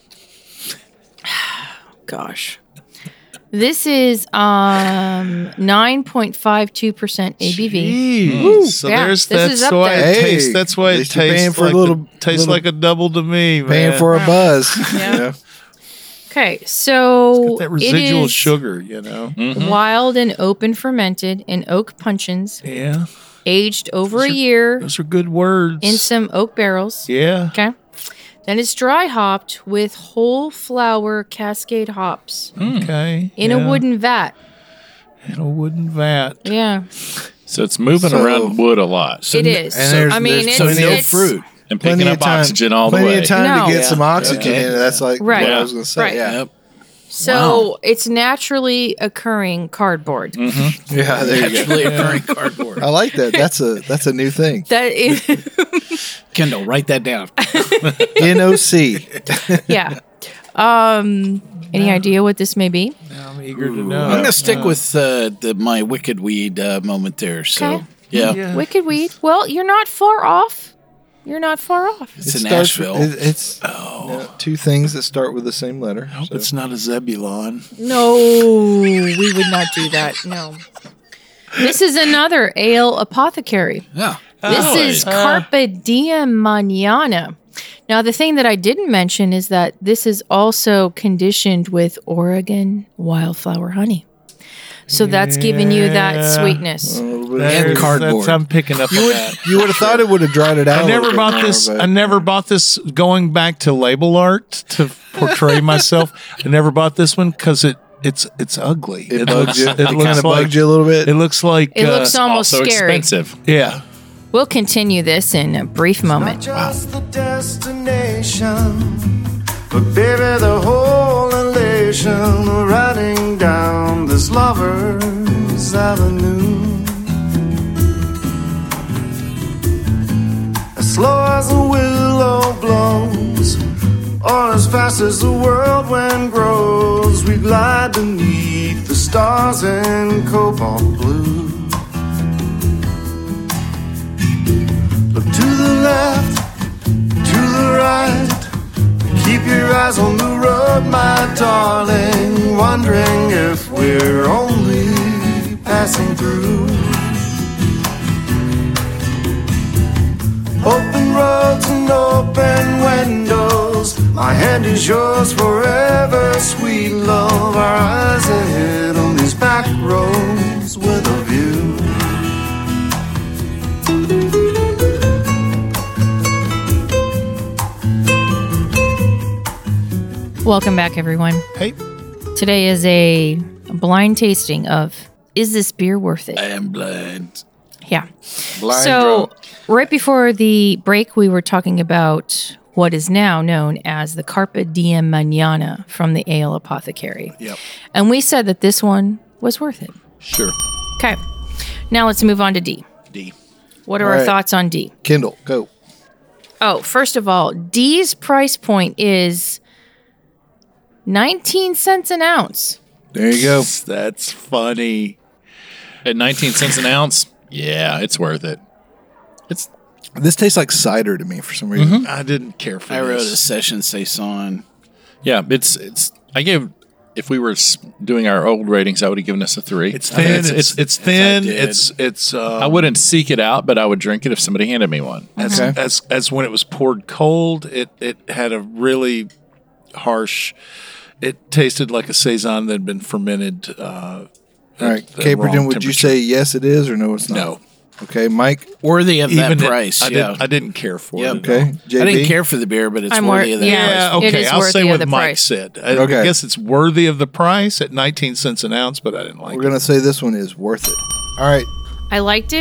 [SPEAKER 2] gosh, this is um nine point five two percent A B V.
[SPEAKER 4] Jeez. So
[SPEAKER 2] Yeah,
[SPEAKER 4] there's
[SPEAKER 2] this
[SPEAKER 4] that's
[SPEAKER 2] is up
[SPEAKER 4] why
[SPEAKER 2] there.
[SPEAKER 4] it
[SPEAKER 7] Hey,
[SPEAKER 4] tastes. That's why
[SPEAKER 7] at
[SPEAKER 4] it
[SPEAKER 7] least you're paying
[SPEAKER 4] tastes
[SPEAKER 7] for a
[SPEAKER 4] like
[SPEAKER 7] little-
[SPEAKER 4] a, tastes
[SPEAKER 7] little-
[SPEAKER 4] like a double to me, man.
[SPEAKER 7] Paying for a buzz.
[SPEAKER 2] Yeah.
[SPEAKER 7] Yeah.
[SPEAKER 2] Okay, so
[SPEAKER 4] that
[SPEAKER 2] it
[SPEAKER 4] residual
[SPEAKER 2] is
[SPEAKER 4] sugar, you know.
[SPEAKER 2] wild and open fermented in oak puncheons,
[SPEAKER 4] Yeah.
[SPEAKER 2] aged over
[SPEAKER 4] Those
[SPEAKER 2] a
[SPEAKER 4] are-
[SPEAKER 2] year
[SPEAKER 4] Those are good words.
[SPEAKER 2] in some oak barrels.
[SPEAKER 4] yeah.
[SPEAKER 2] Okay. Then it's dry hopped with whole flower Cascade hops
[SPEAKER 4] Okay.
[SPEAKER 2] in
[SPEAKER 4] yeah.
[SPEAKER 2] a wooden vat.
[SPEAKER 4] in a wooden vat.
[SPEAKER 2] Yeah,
[SPEAKER 8] So it's moving
[SPEAKER 7] So-
[SPEAKER 8] around wood a lot
[SPEAKER 2] it is.
[SPEAKER 7] and there's-
[SPEAKER 2] I mean,
[SPEAKER 7] there's
[SPEAKER 2] it's,
[SPEAKER 7] plenty of
[SPEAKER 2] it's
[SPEAKER 3] fruit.
[SPEAKER 8] and picking up oxygen all the
[SPEAKER 7] plenty
[SPEAKER 8] way.
[SPEAKER 7] of time
[SPEAKER 2] No.
[SPEAKER 7] to get
[SPEAKER 2] Yeah.
[SPEAKER 7] some oxygen
[SPEAKER 3] Okay.
[SPEAKER 7] in it. That's like
[SPEAKER 2] Right.
[SPEAKER 7] what I was going to say.
[SPEAKER 2] Right.
[SPEAKER 7] Yeah.
[SPEAKER 3] Yep.
[SPEAKER 2] So
[SPEAKER 3] Wow.
[SPEAKER 2] it's naturally occurring cardboard.
[SPEAKER 7] Yeah, there you go.
[SPEAKER 3] Naturally occurring cardboard.
[SPEAKER 7] I like that. That's a that's a new thing.
[SPEAKER 2] That is,
[SPEAKER 3] Kendall, write that down.
[SPEAKER 7] N O C.
[SPEAKER 2] yeah. Um, any idea what this may be?
[SPEAKER 4] Now I'm eager to know.
[SPEAKER 3] I'm gonna stick with uh, the my wicked weed uh, moment there. So
[SPEAKER 2] Okay.
[SPEAKER 3] yeah,
[SPEAKER 4] Yeah.
[SPEAKER 2] Wicked weed. Well, you're not far off. You're not far off.
[SPEAKER 3] it's in
[SPEAKER 7] starts-
[SPEAKER 3] Nashville.
[SPEAKER 7] it- it's yeah, two things that start with the same letter.
[SPEAKER 3] I hope
[SPEAKER 7] so.
[SPEAKER 3] it's not a Zebulon.
[SPEAKER 2] No, we would not do that. No. This is another ale apothecary.
[SPEAKER 3] Yeah.
[SPEAKER 2] This
[SPEAKER 8] Really?
[SPEAKER 2] is Carpe Diem Manana. Now, the thing that I didn't mention is that this is also conditioned with Oregon wildflower honey. So that's giving you that
[SPEAKER 4] Yeah.
[SPEAKER 2] sweetness.
[SPEAKER 7] A little bit
[SPEAKER 4] That
[SPEAKER 7] of-
[SPEAKER 3] And
[SPEAKER 4] is-
[SPEAKER 3] cardboard.
[SPEAKER 4] that's- I'm picking up on that.
[SPEAKER 7] You would have thought it would have dried it out.
[SPEAKER 4] I
[SPEAKER 7] a
[SPEAKER 4] never
[SPEAKER 7] little
[SPEAKER 4] bought
[SPEAKER 7] bit more,
[SPEAKER 4] this.
[SPEAKER 7] but-
[SPEAKER 4] I never bought this going back to label art to portray myself. I never bought this one because it it's it's ugly.
[SPEAKER 7] It, bugged you. It,
[SPEAKER 4] looks
[SPEAKER 7] kind of
[SPEAKER 4] like
[SPEAKER 7] bugged you a little bit.
[SPEAKER 4] it looks like
[SPEAKER 2] It
[SPEAKER 4] uh,
[SPEAKER 2] looks almost
[SPEAKER 8] also
[SPEAKER 2] scary.
[SPEAKER 8] expensive.
[SPEAKER 4] yeah.
[SPEAKER 2] We'll continue this in a brief moment.
[SPEAKER 6] Just the destination, but baby, the whole elation of riding down this lover's avenue. As slow as the willow blows, or as fast as the world wind grows, we glide beneath the stars in cobalt blue. Look to the left, to the right. Keep your eyes on the road, my darling. Wondering if we're only passing through. Open roads and open windows. My hand is yours forever, sweet love. Our eyes ahead on these back roads with a view.
[SPEAKER 2] Welcome back, everyone.
[SPEAKER 4] Hey,
[SPEAKER 2] Today is a blind tasting of Is This Beer Worth It?
[SPEAKER 3] I am blind.
[SPEAKER 2] Yeah.
[SPEAKER 7] Blind
[SPEAKER 2] so,
[SPEAKER 7] drunk.
[SPEAKER 2] right before the break, we were talking about what is now known as the Carpe Diem Manana from the Ale Apothecary.
[SPEAKER 4] Yep.
[SPEAKER 2] And we said that this one was worth it.
[SPEAKER 4] sure.
[SPEAKER 2] Okay. Now let's move on to D.
[SPEAKER 4] D.
[SPEAKER 2] What are
[SPEAKER 7] All
[SPEAKER 2] our
[SPEAKER 7] right.
[SPEAKER 2] thoughts on D?
[SPEAKER 7] Kindle, go.
[SPEAKER 2] Oh, first of all, D's price point is nineteen cents an ounce.
[SPEAKER 7] There you go.
[SPEAKER 4] That's funny.
[SPEAKER 8] At nineteen cents an ounce, yeah, it's worth it. It's
[SPEAKER 7] This tastes like cider to me for some reason.
[SPEAKER 4] I didn't care for
[SPEAKER 3] I wrote a
[SPEAKER 4] this.
[SPEAKER 3] session saison.
[SPEAKER 8] yeah, it's it's. I gave if we were s- doing our old ratings, I would have given us a three.
[SPEAKER 4] It's
[SPEAKER 8] I think
[SPEAKER 4] thin.
[SPEAKER 8] It's,
[SPEAKER 4] It's
[SPEAKER 8] it's,
[SPEAKER 4] it's thin.
[SPEAKER 3] did.
[SPEAKER 4] It's it's. Uh,
[SPEAKER 8] I wouldn't seek it out, but I would drink it if somebody handed me one.
[SPEAKER 4] as,
[SPEAKER 7] Okay.
[SPEAKER 4] as as when it was poured cold, it it had a really harsh. It tasted like a saison that had been fermented. Uh,
[SPEAKER 7] All right,
[SPEAKER 4] at the
[SPEAKER 7] Caperton,
[SPEAKER 4] wrong
[SPEAKER 7] would you
[SPEAKER 4] temperature.
[SPEAKER 7] say yes it is or no it's not?
[SPEAKER 4] No.
[SPEAKER 7] Okay, Mike.
[SPEAKER 3] Worthy of that
[SPEAKER 4] Even it-
[SPEAKER 3] price.
[SPEAKER 4] I
[SPEAKER 3] yeah.
[SPEAKER 4] didn't. I didn't care for
[SPEAKER 3] Yep.
[SPEAKER 4] it.
[SPEAKER 7] Okay, J B.
[SPEAKER 3] I didn't care for the beer, but it's
[SPEAKER 2] I'm
[SPEAKER 3] worthy
[SPEAKER 2] wor-
[SPEAKER 3] of that
[SPEAKER 2] yeah.
[SPEAKER 3] price.
[SPEAKER 4] Yeah,
[SPEAKER 2] It
[SPEAKER 4] okay.
[SPEAKER 2] is
[SPEAKER 4] I'll
[SPEAKER 2] worthy
[SPEAKER 4] say
[SPEAKER 2] of
[SPEAKER 4] what
[SPEAKER 2] the
[SPEAKER 4] Mike
[SPEAKER 2] price.
[SPEAKER 4] said. I,
[SPEAKER 7] Okay.
[SPEAKER 4] I guess it's worthy of the price at nineteen cents an ounce, but I didn't like
[SPEAKER 7] We're
[SPEAKER 4] it.
[SPEAKER 7] gonna say this one is worth it. All right,
[SPEAKER 2] I liked it.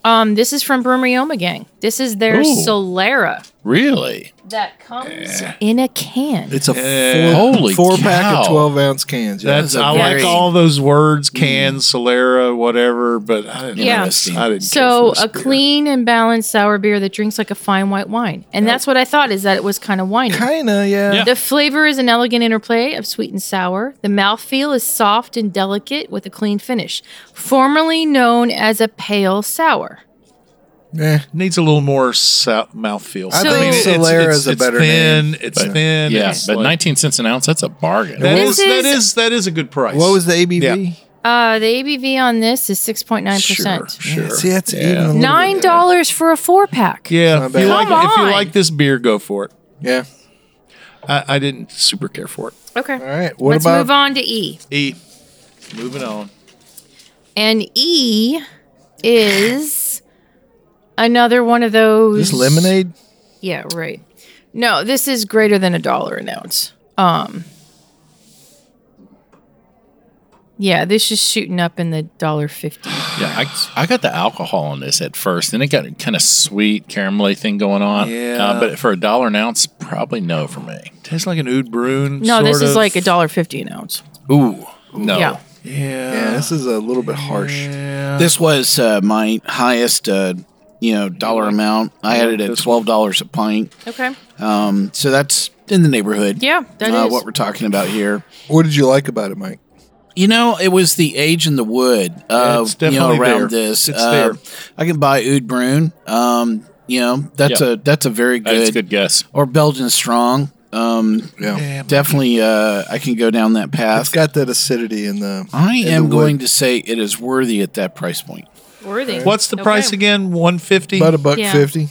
[SPEAKER 2] Um, this is from Brewery Omegang. This is their
[SPEAKER 8] Ooh.
[SPEAKER 2] Solera
[SPEAKER 8] Really?
[SPEAKER 2] that comes in a can.
[SPEAKER 7] It's a
[SPEAKER 4] Yeah.
[SPEAKER 7] four,
[SPEAKER 8] Holy
[SPEAKER 7] four pack
[SPEAKER 8] cow.
[SPEAKER 7] of twelve ounce cans. Yeah.
[SPEAKER 4] That's
[SPEAKER 3] a
[SPEAKER 4] I
[SPEAKER 3] very-
[SPEAKER 4] like all those words, cans, Solera, whatever, but I didn't.
[SPEAKER 2] Yeah.
[SPEAKER 3] Interesting.
[SPEAKER 4] I didn't.
[SPEAKER 2] So
[SPEAKER 4] care for this
[SPEAKER 2] a
[SPEAKER 4] beer.
[SPEAKER 2] clean and balanced sour beer that drinks like a fine white wine. And that's what I thought, is that it was kind of winey.
[SPEAKER 7] Kinda, yeah.
[SPEAKER 8] Yeah.
[SPEAKER 2] The flavor is an elegant interplay of sweet and sour. The mouthfeel is soft and delicate with a clean finish. Formerly known as a pale sour.
[SPEAKER 7] Eh.
[SPEAKER 4] needs a little more sou- mouthfeel.
[SPEAKER 7] I
[SPEAKER 2] So-
[SPEAKER 7] think
[SPEAKER 2] it's-
[SPEAKER 7] Solera is a
[SPEAKER 4] it's
[SPEAKER 7] better
[SPEAKER 4] thin.
[SPEAKER 7] name.
[SPEAKER 4] It's
[SPEAKER 8] But-
[SPEAKER 4] thin.
[SPEAKER 8] Yeah,
[SPEAKER 4] it's
[SPEAKER 8] but
[SPEAKER 4] like-
[SPEAKER 8] nineteen cents an ounce, that's a bargain.
[SPEAKER 4] That
[SPEAKER 2] This
[SPEAKER 4] is, that
[SPEAKER 2] is-
[SPEAKER 4] is that is a good price.
[SPEAKER 7] What was the A B V?
[SPEAKER 4] Yeah.
[SPEAKER 2] Uh, the A B V on this is six point nine percent.
[SPEAKER 4] Sure, sure.
[SPEAKER 7] See, that's
[SPEAKER 8] Yeah.
[SPEAKER 7] even a little
[SPEAKER 2] Nine
[SPEAKER 7] bit-
[SPEAKER 2] dollars for a four pack.
[SPEAKER 4] Yeah,
[SPEAKER 7] Not
[SPEAKER 4] if you,
[SPEAKER 7] bad.
[SPEAKER 4] like,
[SPEAKER 2] Come
[SPEAKER 4] if you
[SPEAKER 2] on.
[SPEAKER 4] like this beer, go for it.
[SPEAKER 7] Yeah.
[SPEAKER 4] I, I didn't super care for it.
[SPEAKER 2] Okay.
[SPEAKER 7] All right. What
[SPEAKER 2] Let's
[SPEAKER 7] about
[SPEAKER 2] move on to E.
[SPEAKER 4] E. Moving on.
[SPEAKER 2] And E is another one of those.
[SPEAKER 7] this lemonade?
[SPEAKER 2] Yeah, right. No, this is greater than a dollar an ounce. Um. Yeah, this is shooting up in the dollar fifty.
[SPEAKER 8] Yeah, I, I got the alcohol on this at first, and it got a kind of sweet caramelly thing going on.
[SPEAKER 4] Yeah.
[SPEAKER 8] Uh, but for a dollar an ounce, probably no for me.
[SPEAKER 4] Tastes like an Oud Bruin.
[SPEAKER 2] No, this
[SPEAKER 4] sort
[SPEAKER 2] is
[SPEAKER 4] of.
[SPEAKER 2] like a dollar fifty an ounce.
[SPEAKER 8] Ooh, no.
[SPEAKER 2] Yeah.
[SPEAKER 4] Yeah.
[SPEAKER 7] Yeah, this is a little bit harsh.
[SPEAKER 4] Yeah.
[SPEAKER 3] This was uh, my highest, uh, you know, dollar amount. I had it at
[SPEAKER 4] This
[SPEAKER 3] twelve dollars a pint.
[SPEAKER 2] Okay.
[SPEAKER 3] Um, so that's in the neighborhood.
[SPEAKER 2] Yeah, that
[SPEAKER 3] uh,
[SPEAKER 2] is.
[SPEAKER 3] what we're talking about here.
[SPEAKER 7] What did you like about it, Mike?
[SPEAKER 3] You know, it was the age in the wood. Uh,
[SPEAKER 4] It's
[SPEAKER 3] you know,
[SPEAKER 4] definitely
[SPEAKER 3] around
[SPEAKER 4] there.
[SPEAKER 3] this.
[SPEAKER 4] It's
[SPEAKER 3] uh,
[SPEAKER 4] there.
[SPEAKER 3] I can buy Oud Bruin. Um, you know, that's
[SPEAKER 8] Yep.
[SPEAKER 3] a that's a very
[SPEAKER 8] That's
[SPEAKER 3] good,
[SPEAKER 8] a good guess.
[SPEAKER 3] or Belgian Strong. Um,
[SPEAKER 7] Yeah.
[SPEAKER 4] Yeah,
[SPEAKER 3] definitely, uh, I can go down that
[SPEAKER 7] It's
[SPEAKER 3] path.
[SPEAKER 7] got that acidity in the.
[SPEAKER 3] I
[SPEAKER 7] in
[SPEAKER 3] am
[SPEAKER 7] the
[SPEAKER 3] going
[SPEAKER 7] wood.
[SPEAKER 3] to say it is worthy at that price point.
[SPEAKER 2] Worthy.
[SPEAKER 4] What's the
[SPEAKER 2] Okay.
[SPEAKER 4] price again? One fifty.
[SPEAKER 7] About a buck
[SPEAKER 2] Yeah.
[SPEAKER 7] fifty.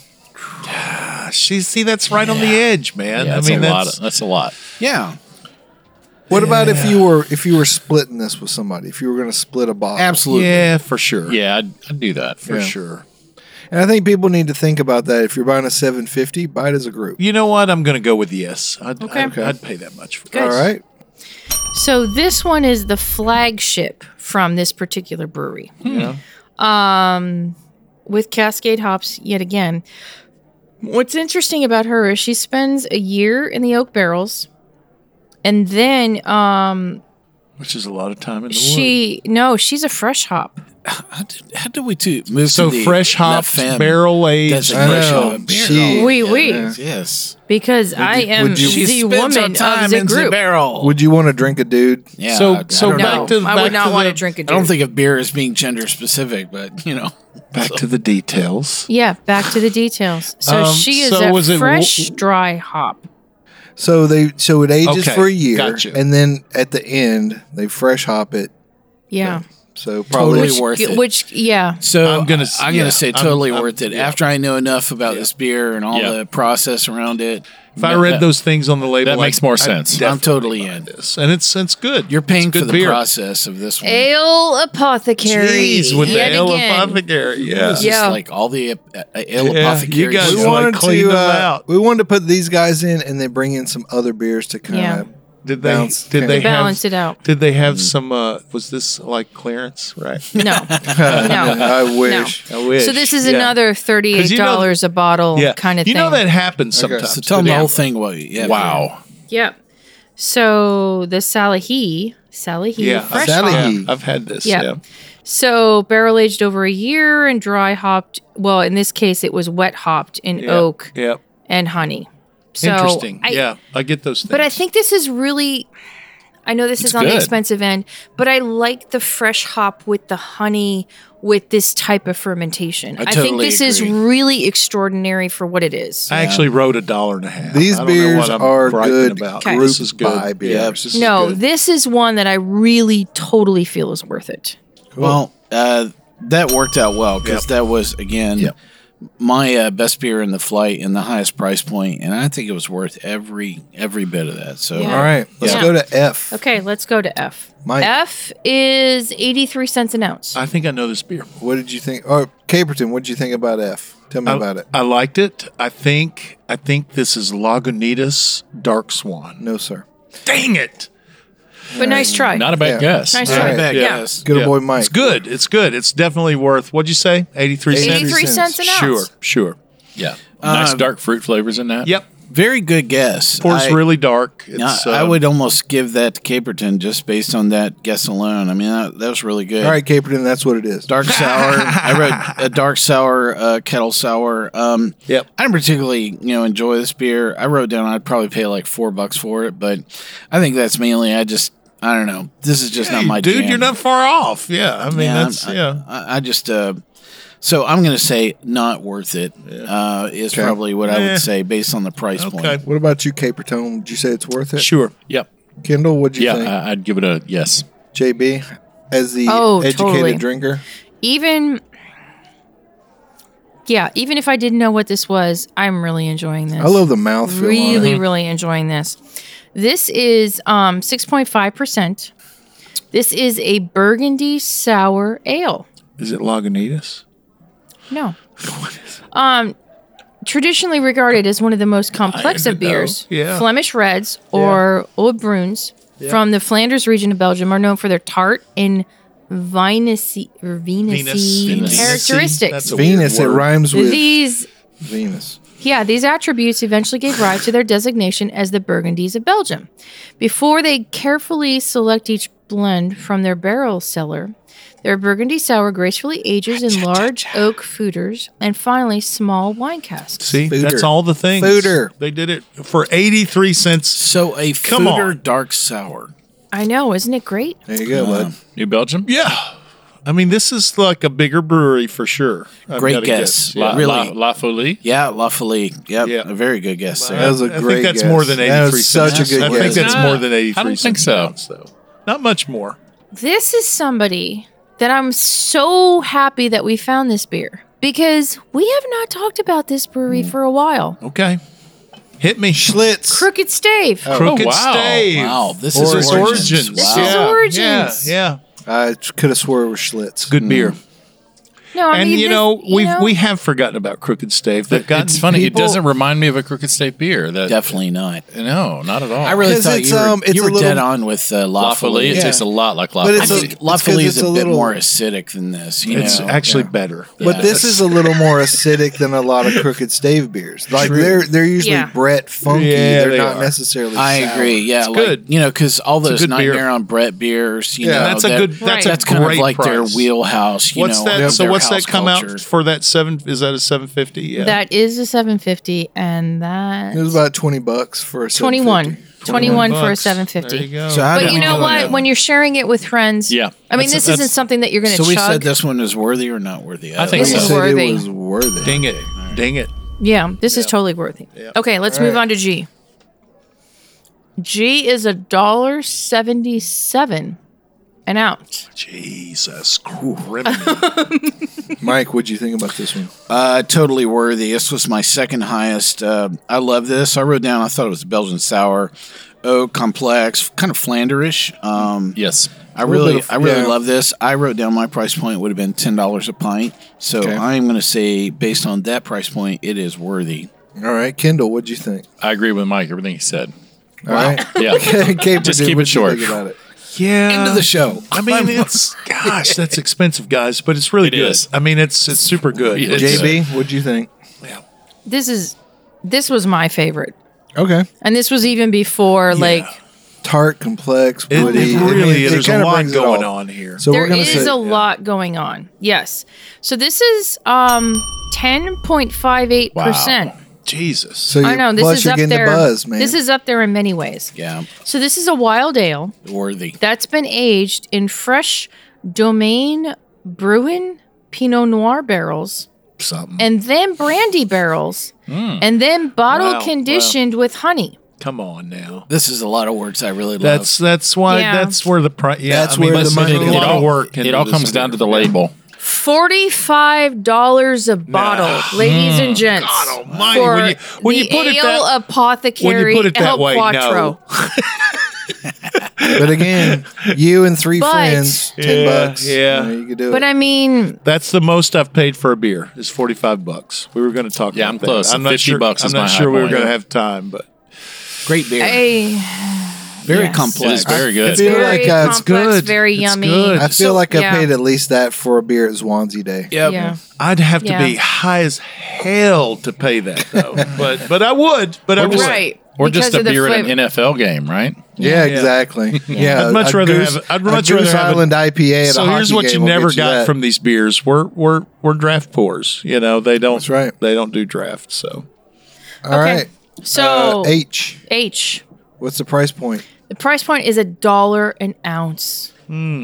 [SPEAKER 4] She see that's right on the edge, man.
[SPEAKER 8] Yeah,
[SPEAKER 4] I
[SPEAKER 8] that's
[SPEAKER 4] mean,
[SPEAKER 8] a lot.
[SPEAKER 4] that's
[SPEAKER 8] Of, that's a lot.
[SPEAKER 3] Yeah,
[SPEAKER 7] What about if you were if you were splitting this with somebody? If you were going to split a bottle?
[SPEAKER 3] absolutely.
[SPEAKER 4] yeah, for sure.
[SPEAKER 8] Yeah, I'd, I'd do that.
[SPEAKER 4] for
[SPEAKER 7] Yeah.
[SPEAKER 4] sure.
[SPEAKER 7] And I think people need to think about that. If you're buying a seven fifty, buy it as a group.
[SPEAKER 4] You know what? I'm going to go with yes. I'd,
[SPEAKER 2] Okay.
[SPEAKER 4] I'd, I'd pay that much for
[SPEAKER 2] Good.
[SPEAKER 7] All right.
[SPEAKER 2] So this one is the flagship from this particular brewery.
[SPEAKER 4] Yeah.
[SPEAKER 2] Um, with Cascade hops yet again. What's interesting about her is she spends a year in the oak barrels, and then um,
[SPEAKER 4] Which is a lot of time in the wood.
[SPEAKER 2] she no, she's a fresh hop.
[SPEAKER 3] How did, how did we to move
[SPEAKER 4] So
[SPEAKER 3] to the
[SPEAKER 4] fresh
[SPEAKER 3] La
[SPEAKER 4] hops,
[SPEAKER 3] Femme
[SPEAKER 4] barrel aged.
[SPEAKER 3] designation
[SPEAKER 7] I know.
[SPEAKER 3] of a beer?
[SPEAKER 7] She-
[SPEAKER 3] Oh,
[SPEAKER 2] Oui, oui.
[SPEAKER 3] yes, Yes.
[SPEAKER 2] Because I
[SPEAKER 7] you-
[SPEAKER 2] am
[SPEAKER 7] would you-
[SPEAKER 3] She
[SPEAKER 2] the
[SPEAKER 3] spends her
[SPEAKER 2] woman
[SPEAKER 3] time
[SPEAKER 2] of the
[SPEAKER 3] into the
[SPEAKER 2] group.
[SPEAKER 3] barrel.
[SPEAKER 7] Would you want to drink a dude?
[SPEAKER 3] yeah.
[SPEAKER 4] So-
[SPEAKER 3] I
[SPEAKER 4] so
[SPEAKER 3] don't
[SPEAKER 4] back
[SPEAKER 3] know.
[SPEAKER 4] to-
[SPEAKER 2] I
[SPEAKER 4] back
[SPEAKER 2] would not
[SPEAKER 4] to
[SPEAKER 2] want
[SPEAKER 4] the-
[SPEAKER 2] to drink a
[SPEAKER 3] I don't
[SPEAKER 2] dude.
[SPEAKER 3] think of beer as being gender specific, but you know.
[SPEAKER 4] Back to the details.
[SPEAKER 2] Yeah, back to the details. So
[SPEAKER 4] Um,
[SPEAKER 2] she is
[SPEAKER 4] so
[SPEAKER 2] a
[SPEAKER 4] was it
[SPEAKER 2] fresh,
[SPEAKER 4] w-
[SPEAKER 2] dry hop.
[SPEAKER 7] So they so it ages
[SPEAKER 4] Okay,
[SPEAKER 7] for a year,
[SPEAKER 4] gotcha.
[SPEAKER 7] and then at the end they fresh hop it.
[SPEAKER 2] Yeah.
[SPEAKER 7] So probably
[SPEAKER 3] Totally worth it.
[SPEAKER 2] Which, yeah.
[SPEAKER 3] So
[SPEAKER 4] I'm gonna s-
[SPEAKER 3] I'm
[SPEAKER 4] yeah,
[SPEAKER 3] gonna say
[SPEAKER 4] I'm-
[SPEAKER 3] totally
[SPEAKER 4] I'm-
[SPEAKER 3] worth it.
[SPEAKER 4] yeah.
[SPEAKER 3] After I know enough about this beer and all
[SPEAKER 8] Yeah.
[SPEAKER 3] the process around it,
[SPEAKER 4] If I read
[SPEAKER 8] that-
[SPEAKER 4] those things on the label,
[SPEAKER 8] that makes
[SPEAKER 4] I'd-
[SPEAKER 8] more
[SPEAKER 4] I'd
[SPEAKER 8] sense.
[SPEAKER 4] definitely
[SPEAKER 3] I'm totally
[SPEAKER 4] buy
[SPEAKER 3] in.
[SPEAKER 4] this, and it's it's good.
[SPEAKER 3] you're paying
[SPEAKER 4] It's good
[SPEAKER 3] for the
[SPEAKER 4] beer.
[SPEAKER 3] process of this one.
[SPEAKER 2] Ale Apothecary.
[SPEAKER 4] Jeez, with
[SPEAKER 2] yet
[SPEAKER 4] the ale
[SPEAKER 2] again.
[SPEAKER 4] apothecary, yeah.
[SPEAKER 3] This
[SPEAKER 2] Yeah.
[SPEAKER 3] is like all the uh, uh, ale
[SPEAKER 4] Yeah,
[SPEAKER 3] apothecary.
[SPEAKER 4] you guys
[SPEAKER 7] we
[SPEAKER 3] stuff.
[SPEAKER 4] wanna
[SPEAKER 7] wanted
[SPEAKER 4] clean
[SPEAKER 7] to
[SPEAKER 4] them
[SPEAKER 7] uh,
[SPEAKER 4] out.
[SPEAKER 7] we wanted to put these guys in, and then bring in some other beers to kind
[SPEAKER 2] Yeah.
[SPEAKER 7] of
[SPEAKER 4] Did they?
[SPEAKER 7] Bounce.
[SPEAKER 4] Did they
[SPEAKER 2] To balance
[SPEAKER 4] have,
[SPEAKER 2] it out.
[SPEAKER 4] Did they have some? Uh, was this like clearance? Right.
[SPEAKER 2] No. no.
[SPEAKER 7] I wish.
[SPEAKER 4] I wish.
[SPEAKER 2] So this is
[SPEAKER 4] Yeah.
[SPEAKER 2] another thirty-eight dollars
[SPEAKER 4] you know-
[SPEAKER 2] a bottle
[SPEAKER 4] Yeah.
[SPEAKER 2] kind of
[SPEAKER 4] you
[SPEAKER 2] thing.
[SPEAKER 4] know that happens
[SPEAKER 7] Okay.
[SPEAKER 4] sometimes.
[SPEAKER 3] So tell them the
[SPEAKER 4] Yeah.
[SPEAKER 3] whole thing. What? Yeah.
[SPEAKER 8] Wow.
[SPEAKER 2] Yep. So the Salahi, Salahi
[SPEAKER 4] Yeah,
[SPEAKER 2] fresh
[SPEAKER 7] Salahi.
[SPEAKER 2] hop.
[SPEAKER 4] Yeah, I've had this.
[SPEAKER 2] Yeah.
[SPEAKER 4] Yeah.
[SPEAKER 2] So barrel aged over a year and dry hopped. Well, in this case, it was wet hopped in
[SPEAKER 4] Yeah.
[SPEAKER 2] oak
[SPEAKER 4] Yep.
[SPEAKER 2] and honey. So
[SPEAKER 4] Interesting.
[SPEAKER 2] I-
[SPEAKER 4] yeah, I get those things.
[SPEAKER 2] But I think this is really. I know this is
[SPEAKER 8] It's
[SPEAKER 2] on the
[SPEAKER 8] good.
[SPEAKER 2] expensive end, but I like the fresh hop with the honey with this type of fermentation. I, think
[SPEAKER 3] totally
[SPEAKER 2] this is
[SPEAKER 3] agree.
[SPEAKER 2] really extraordinary for what it is.
[SPEAKER 4] I actually wrote a dollar and a half.
[SPEAKER 7] These
[SPEAKER 4] I don't know
[SPEAKER 7] beers
[SPEAKER 4] what I'm
[SPEAKER 7] are
[SPEAKER 4] griping
[SPEAKER 7] good
[SPEAKER 4] About.
[SPEAKER 2] Okay.
[SPEAKER 7] group
[SPEAKER 4] This is good.
[SPEAKER 7] buy beers.
[SPEAKER 3] Yeah.
[SPEAKER 4] This is
[SPEAKER 2] no,
[SPEAKER 4] good.
[SPEAKER 2] this is one that I really totally feel is worth it.
[SPEAKER 3] Well, uh, that worked out well because
[SPEAKER 4] Yep.
[SPEAKER 3] that was again
[SPEAKER 4] Yep.
[SPEAKER 3] my uh, best beer in the flight and the highest price point, and I think it was worth every every bit of that. So
[SPEAKER 2] Yeah.
[SPEAKER 7] All right, let's
[SPEAKER 2] Yeah.
[SPEAKER 7] go to F.
[SPEAKER 2] Okay, let's go to F.
[SPEAKER 7] Mike.
[SPEAKER 2] F is eighty-three cents an ounce.
[SPEAKER 4] I think I know this beer.
[SPEAKER 7] What did you think? Oh, Caperton, what did you think about F? Tell me
[SPEAKER 4] I,
[SPEAKER 7] about it.
[SPEAKER 4] I liked it. I think I think this is Lagunitas Dark Swan.
[SPEAKER 7] No, sir.
[SPEAKER 4] Dang it!
[SPEAKER 2] But nice try.
[SPEAKER 8] Not a bad
[SPEAKER 7] Yeah.
[SPEAKER 8] guess.
[SPEAKER 2] Nice
[SPEAKER 3] All
[SPEAKER 2] try.
[SPEAKER 3] right, back,
[SPEAKER 2] Yeah.
[SPEAKER 3] yes.
[SPEAKER 7] Good old
[SPEAKER 4] Yeah.
[SPEAKER 7] boy Mike.
[SPEAKER 4] It's good. It's good. It's definitely worth. What'd you say? Eighty-three cents.
[SPEAKER 2] eighty-three cents an ounce.
[SPEAKER 4] Sure, sure.
[SPEAKER 8] Yeah. Nice
[SPEAKER 3] Um,
[SPEAKER 8] dark fruit flavors in that.
[SPEAKER 4] Yep.
[SPEAKER 3] Very good guess.
[SPEAKER 4] Pours
[SPEAKER 3] I-
[SPEAKER 4] really dark.
[SPEAKER 3] I,
[SPEAKER 4] It's,
[SPEAKER 3] I
[SPEAKER 4] uh,
[SPEAKER 3] would almost give that to Caperton just based on that guess alone. I mean, that, that was really good.
[SPEAKER 7] All right, Caperton, that's what it is.
[SPEAKER 3] Dark sour. I read a dark sour, uh, kettle sour. Um,
[SPEAKER 4] Yep.
[SPEAKER 3] I didn't particularly, you know, enjoy this beer. I wrote down I'd probably pay like four bucks for it, but I think that's mainly I just I don't know. This is just not
[SPEAKER 4] hey,
[SPEAKER 3] my
[SPEAKER 4] dude.
[SPEAKER 3] jam.
[SPEAKER 4] You're not far off. Yeah. I mean,
[SPEAKER 3] Yeah,
[SPEAKER 4] that's
[SPEAKER 3] I,
[SPEAKER 4] yeah.
[SPEAKER 3] I, I just uh, so I'm going to say not worth it. Uh, is
[SPEAKER 7] Okay.
[SPEAKER 3] probably what I
[SPEAKER 4] Eh.
[SPEAKER 3] would say based on the price
[SPEAKER 4] Okay.
[SPEAKER 3] point.
[SPEAKER 7] What about you, Caperton? Would you say it's worth it?
[SPEAKER 4] Sure.
[SPEAKER 8] Yep.
[SPEAKER 7] Kendall, what'd you
[SPEAKER 8] Yeah,
[SPEAKER 7] think?
[SPEAKER 8] I, I'd give it a yes.
[SPEAKER 7] J B, as the
[SPEAKER 2] Oh,
[SPEAKER 7] educated
[SPEAKER 2] totally.
[SPEAKER 7] drinker?
[SPEAKER 2] Even, yeah, even if I didn't know what this was, I'm really enjoying this.
[SPEAKER 7] I love the mouthfeel on
[SPEAKER 2] Really,
[SPEAKER 7] it.
[SPEAKER 2] really enjoying this. This is um six point five percent. This is a Burgundy sour ale.
[SPEAKER 4] Is it Lagunitas?
[SPEAKER 2] No. Um, traditionally regarded as one of the most complex of
[SPEAKER 4] didn't know.
[SPEAKER 2] beers,
[SPEAKER 4] Yeah.
[SPEAKER 2] Flemish Reds or Oud Bruins from the Flanders region of Belgium are known for their tart and vinous or Venus-y
[SPEAKER 4] Venus.
[SPEAKER 2] characteristics.
[SPEAKER 4] That's a
[SPEAKER 7] Venus, it
[SPEAKER 4] weird word.
[SPEAKER 7] rhymes with
[SPEAKER 2] These,
[SPEAKER 7] Venus.
[SPEAKER 2] yeah, these attributes eventually gave rise to their designation as the Burgundies of Belgium. Before they carefully select each blend from their barrel cellar, their Burgundy sour gracefully ages in large oak foeders and finally small wine casks.
[SPEAKER 4] See,
[SPEAKER 7] Fooder.
[SPEAKER 4] that's all the things.
[SPEAKER 7] Fooder.
[SPEAKER 4] They did it for eighty-three cents.
[SPEAKER 3] So a
[SPEAKER 4] Come
[SPEAKER 3] Fooder
[SPEAKER 4] on.
[SPEAKER 3] dark sour.
[SPEAKER 2] I know, isn't it great?
[SPEAKER 7] There you go, bud.
[SPEAKER 8] New Belgium?
[SPEAKER 4] Yeah. I mean, this is like a bigger brewery for sure. I've
[SPEAKER 3] Great
[SPEAKER 4] gotta
[SPEAKER 3] guess.
[SPEAKER 8] La,
[SPEAKER 3] Really?
[SPEAKER 8] La, La Folie?
[SPEAKER 3] Yeah, La Folie. Yep,
[SPEAKER 4] Yeah.
[SPEAKER 3] a very good guess there.
[SPEAKER 7] That was a
[SPEAKER 4] I
[SPEAKER 7] great
[SPEAKER 4] think that's
[SPEAKER 7] guess.
[SPEAKER 4] more than
[SPEAKER 7] That
[SPEAKER 4] eighty-three
[SPEAKER 7] was such
[SPEAKER 4] cents.
[SPEAKER 7] a good
[SPEAKER 4] I think
[SPEAKER 7] guess.
[SPEAKER 4] that's
[SPEAKER 8] Nah,
[SPEAKER 4] more than eighty-three
[SPEAKER 8] I don't think
[SPEAKER 4] cents.
[SPEAKER 8] so.
[SPEAKER 4] an ounce, though. Not much more.
[SPEAKER 2] This is somebody that I'm so happy that we found this beer because we have not talked about this brewery for a while.
[SPEAKER 4] Okay. Hit me.
[SPEAKER 7] Schlitz.
[SPEAKER 2] Crooked Stave.
[SPEAKER 4] Crooked
[SPEAKER 8] Oh, wow.
[SPEAKER 4] Stave.
[SPEAKER 3] Wow, this
[SPEAKER 7] Or-
[SPEAKER 3] is
[SPEAKER 4] This is Origins.
[SPEAKER 2] This is
[SPEAKER 4] yeah,
[SPEAKER 2] Origins.
[SPEAKER 4] Yeah, yeah.
[SPEAKER 7] I could have swore it was Schlitz.
[SPEAKER 4] Good beer.
[SPEAKER 2] No, I
[SPEAKER 4] and
[SPEAKER 2] mean,
[SPEAKER 4] you
[SPEAKER 2] this-
[SPEAKER 4] know,
[SPEAKER 2] you
[SPEAKER 4] we
[SPEAKER 2] know,
[SPEAKER 4] we have forgotten about Crooked Stave. They've gotten
[SPEAKER 8] It's funny.
[SPEAKER 4] people-
[SPEAKER 8] It doesn't remind me of a Crooked Stave beer. That,
[SPEAKER 3] Definitely not.
[SPEAKER 8] No, not at all.
[SPEAKER 3] I really
[SPEAKER 7] 'Cause
[SPEAKER 3] thought
[SPEAKER 7] it's,
[SPEAKER 3] you were,
[SPEAKER 7] um, it's
[SPEAKER 3] you
[SPEAKER 7] a
[SPEAKER 3] were
[SPEAKER 7] little-
[SPEAKER 3] dead on with uh, La,
[SPEAKER 8] La Folie, it
[SPEAKER 7] Yeah.
[SPEAKER 8] tastes a lot like La
[SPEAKER 7] But
[SPEAKER 3] I
[SPEAKER 7] it's
[SPEAKER 8] Folie.
[SPEAKER 7] a-
[SPEAKER 3] think La
[SPEAKER 7] it's 'cause
[SPEAKER 3] Folie
[SPEAKER 7] it's
[SPEAKER 3] is a,
[SPEAKER 7] a
[SPEAKER 3] bit
[SPEAKER 7] little-
[SPEAKER 3] more acidic than this. You
[SPEAKER 4] It's
[SPEAKER 3] know?
[SPEAKER 4] actually better.
[SPEAKER 7] But
[SPEAKER 3] Yeah.
[SPEAKER 7] this is a little more acidic than a lot of Crooked Stave beers. Like
[SPEAKER 3] True.
[SPEAKER 7] they're they're usually
[SPEAKER 2] Yeah.
[SPEAKER 7] Brett funky.
[SPEAKER 4] Yeah,
[SPEAKER 7] they're
[SPEAKER 4] they
[SPEAKER 7] not
[SPEAKER 4] are.
[SPEAKER 7] necessarily.
[SPEAKER 3] I
[SPEAKER 7] sour.
[SPEAKER 3] agree. Yeah, like,
[SPEAKER 4] good.
[SPEAKER 3] you know, because all
[SPEAKER 4] a
[SPEAKER 3] those
[SPEAKER 4] good beer.
[SPEAKER 3] Nightmare on Brett beers, you
[SPEAKER 7] Yeah,
[SPEAKER 3] know,
[SPEAKER 4] that's a
[SPEAKER 3] that-
[SPEAKER 4] good. That's
[SPEAKER 2] Right.
[SPEAKER 4] a
[SPEAKER 3] that's kind of
[SPEAKER 4] great
[SPEAKER 3] like their
[SPEAKER 4] price.
[SPEAKER 3] wheelhouse. You
[SPEAKER 4] What's
[SPEAKER 3] know,
[SPEAKER 4] that?
[SPEAKER 3] of
[SPEAKER 4] So
[SPEAKER 3] their
[SPEAKER 4] what's
[SPEAKER 3] house
[SPEAKER 4] that come
[SPEAKER 3] culture.
[SPEAKER 4] out for? That seven? Is that a seven fifty? Yeah.
[SPEAKER 2] that is a seven fifty, and that
[SPEAKER 7] It was about twenty bucks for a
[SPEAKER 2] twenty-one.
[SPEAKER 7] seven fifty.
[SPEAKER 2] twenty-one for a
[SPEAKER 4] bucks.
[SPEAKER 2] seven
[SPEAKER 4] There you
[SPEAKER 2] fifty.
[SPEAKER 4] go.
[SPEAKER 3] So how
[SPEAKER 2] But
[SPEAKER 3] did
[SPEAKER 2] you
[SPEAKER 3] we
[SPEAKER 2] know
[SPEAKER 3] do on
[SPEAKER 2] what?
[SPEAKER 3] that?
[SPEAKER 2] When you're sharing it with friends,
[SPEAKER 8] Yeah.
[SPEAKER 2] I mean,
[SPEAKER 8] That's-
[SPEAKER 2] this
[SPEAKER 8] that's-
[SPEAKER 2] isn't something that you're going to
[SPEAKER 3] So we
[SPEAKER 2] chug.
[SPEAKER 3] said this one is worthy or not worthy.
[SPEAKER 8] I think
[SPEAKER 2] This
[SPEAKER 7] I
[SPEAKER 2] is
[SPEAKER 8] so.
[SPEAKER 7] said
[SPEAKER 2] worthy.
[SPEAKER 7] it was worthy.
[SPEAKER 4] Ding it! Ding it!
[SPEAKER 2] Yeah, this is totally worthy. Okay, let's
[SPEAKER 7] All
[SPEAKER 2] move
[SPEAKER 7] right.
[SPEAKER 2] on to G. G is a dollar seventy-seven an ounce.
[SPEAKER 4] Jesus Christ!
[SPEAKER 7] Mike, what'd you think about this one?
[SPEAKER 3] Uh, totally worthy. This was my second highest. Uh, I love this. I wrote down. I thought it was Belgian sour, oak, complex, kind of Flanderish. Um,
[SPEAKER 8] Yes.
[SPEAKER 3] I really,
[SPEAKER 7] bit of-
[SPEAKER 3] I really
[SPEAKER 7] yeah.
[SPEAKER 3] love this. I wrote down my price point would have been ten dollars a pint. So
[SPEAKER 7] Okay.
[SPEAKER 3] I'm going to say, based on that price point, it is worthy.
[SPEAKER 7] All right, Kendall, what'd you think?
[SPEAKER 8] I agree with Mike, everything he said.
[SPEAKER 7] All right,
[SPEAKER 8] Yeah.
[SPEAKER 7] okay, Caperton,
[SPEAKER 8] Just keep it
[SPEAKER 7] what'd you
[SPEAKER 8] short.
[SPEAKER 7] think about it?
[SPEAKER 4] Yeah.
[SPEAKER 3] End of the show.
[SPEAKER 4] I mean, it's gosh, that's expensive, guys, but it's really
[SPEAKER 8] It
[SPEAKER 4] good.
[SPEAKER 8] is.
[SPEAKER 4] I mean, it's it's super good.
[SPEAKER 8] Yeah.
[SPEAKER 4] It's-
[SPEAKER 7] J B, what'd you think?
[SPEAKER 2] This is this was my favorite.
[SPEAKER 7] Okay,
[SPEAKER 2] And this was even before like
[SPEAKER 7] tart, complex,
[SPEAKER 4] It,
[SPEAKER 7] woody.
[SPEAKER 4] it
[SPEAKER 7] I mean,
[SPEAKER 4] really
[SPEAKER 7] it
[SPEAKER 4] there's a
[SPEAKER 7] kinda
[SPEAKER 4] lot
[SPEAKER 7] brings it
[SPEAKER 4] going
[SPEAKER 7] all.
[SPEAKER 4] on here.
[SPEAKER 7] So
[SPEAKER 2] there
[SPEAKER 7] we're gonna
[SPEAKER 2] is
[SPEAKER 7] say
[SPEAKER 2] a lot going on. Yes. So this is um ten point five eight percent.
[SPEAKER 4] Jesus.
[SPEAKER 7] So you,
[SPEAKER 2] I know this
[SPEAKER 7] plus
[SPEAKER 2] is
[SPEAKER 7] you're
[SPEAKER 2] up
[SPEAKER 7] getting
[SPEAKER 2] there.
[SPEAKER 7] the buzz, man.
[SPEAKER 2] This is up there in many ways.
[SPEAKER 3] Yeah,
[SPEAKER 2] So this is a wild ale
[SPEAKER 3] worthy.
[SPEAKER 2] that's been aged in fresh Domaine Bruin Pinot Noir barrels
[SPEAKER 4] Something.
[SPEAKER 2] and then brandy barrels and then bottle
[SPEAKER 4] Wow,
[SPEAKER 2] conditioned with honey.
[SPEAKER 4] Come on now.
[SPEAKER 3] This is a lot of words I really love.
[SPEAKER 4] That's that's why
[SPEAKER 2] Yeah.
[SPEAKER 4] that's where the price. Yeah,
[SPEAKER 7] That's
[SPEAKER 4] I mean,
[SPEAKER 7] where the
[SPEAKER 4] listen,
[SPEAKER 7] money
[SPEAKER 4] a
[SPEAKER 7] goes.
[SPEAKER 4] lot
[SPEAKER 8] all,
[SPEAKER 4] of work.
[SPEAKER 8] it
[SPEAKER 4] into
[SPEAKER 8] all
[SPEAKER 4] this
[SPEAKER 8] comes down
[SPEAKER 4] beer.
[SPEAKER 8] to the label.
[SPEAKER 2] Forty-five dollars a bottle, ladies and gents.
[SPEAKER 4] God almighty,
[SPEAKER 2] For
[SPEAKER 4] when you- when you
[SPEAKER 2] the
[SPEAKER 4] put it
[SPEAKER 2] Ale
[SPEAKER 4] that-
[SPEAKER 2] Apothecary
[SPEAKER 4] when you put it that
[SPEAKER 2] El
[SPEAKER 4] way,
[SPEAKER 2] Quattro.
[SPEAKER 7] But again, you and three
[SPEAKER 2] But-
[SPEAKER 7] friends, ten
[SPEAKER 4] Yeah,
[SPEAKER 7] bucks.
[SPEAKER 4] yeah.
[SPEAKER 7] you, know, you could do
[SPEAKER 2] But
[SPEAKER 7] it.
[SPEAKER 2] I mean,
[SPEAKER 4] That's the most I've paid for a beer is forty five bucks. We were going to talk.
[SPEAKER 8] Yeah,
[SPEAKER 4] about
[SPEAKER 8] I'm
[SPEAKER 4] that.
[SPEAKER 8] close.
[SPEAKER 4] I'm not
[SPEAKER 8] fifty
[SPEAKER 4] sure.
[SPEAKER 8] bucks
[SPEAKER 4] I'm
[SPEAKER 8] is
[SPEAKER 4] not
[SPEAKER 8] my
[SPEAKER 4] sure
[SPEAKER 8] high
[SPEAKER 4] we were
[SPEAKER 8] point.
[SPEAKER 4] going to have time, but
[SPEAKER 3] great beer.
[SPEAKER 2] I,
[SPEAKER 3] Very
[SPEAKER 2] Yes.
[SPEAKER 3] complex.
[SPEAKER 8] It is very good.
[SPEAKER 7] I feel
[SPEAKER 2] Very
[SPEAKER 7] like uh,
[SPEAKER 2] complex,
[SPEAKER 7] it's good.
[SPEAKER 2] very
[SPEAKER 4] It's
[SPEAKER 2] yummy.
[SPEAKER 4] good.
[SPEAKER 7] I feel
[SPEAKER 3] So-
[SPEAKER 7] like I
[SPEAKER 2] yeah.
[SPEAKER 7] paid at least that for a beer at Swansea Day.
[SPEAKER 3] Yep.
[SPEAKER 2] Yeah.
[SPEAKER 4] I'd have to
[SPEAKER 2] Yeah.
[SPEAKER 4] be high as hell to pay that though. but but I would. But I would.
[SPEAKER 2] Right.
[SPEAKER 8] Or
[SPEAKER 2] Because
[SPEAKER 8] just a
[SPEAKER 2] of the
[SPEAKER 8] beer in an
[SPEAKER 2] flavor.
[SPEAKER 8] N F L game, right?
[SPEAKER 7] Yeah, exactly. Yeah,
[SPEAKER 4] I'd much
[SPEAKER 7] a
[SPEAKER 4] rather
[SPEAKER 7] Goose-
[SPEAKER 4] have- I'd
[SPEAKER 7] a
[SPEAKER 4] much
[SPEAKER 7] Goose
[SPEAKER 4] rather have a-
[SPEAKER 7] Island I P A at
[SPEAKER 4] So
[SPEAKER 7] a hockey
[SPEAKER 4] here's what
[SPEAKER 7] game
[SPEAKER 4] you
[SPEAKER 7] will
[SPEAKER 4] never
[SPEAKER 7] get
[SPEAKER 4] got
[SPEAKER 7] that.
[SPEAKER 4] from these beers. We're we're we're draft pours. You know they don't.
[SPEAKER 7] That's right.
[SPEAKER 4] They don't do drafts. So
[SPEAKER 7] All right.
[SPEAKER 2] So
[SPEAKER 7] Uh, H.
[SPEAKER 2] H.
[SPEAKER 7] What's the price point?
[SPEAKER 2] The price point is a dollar an ounce.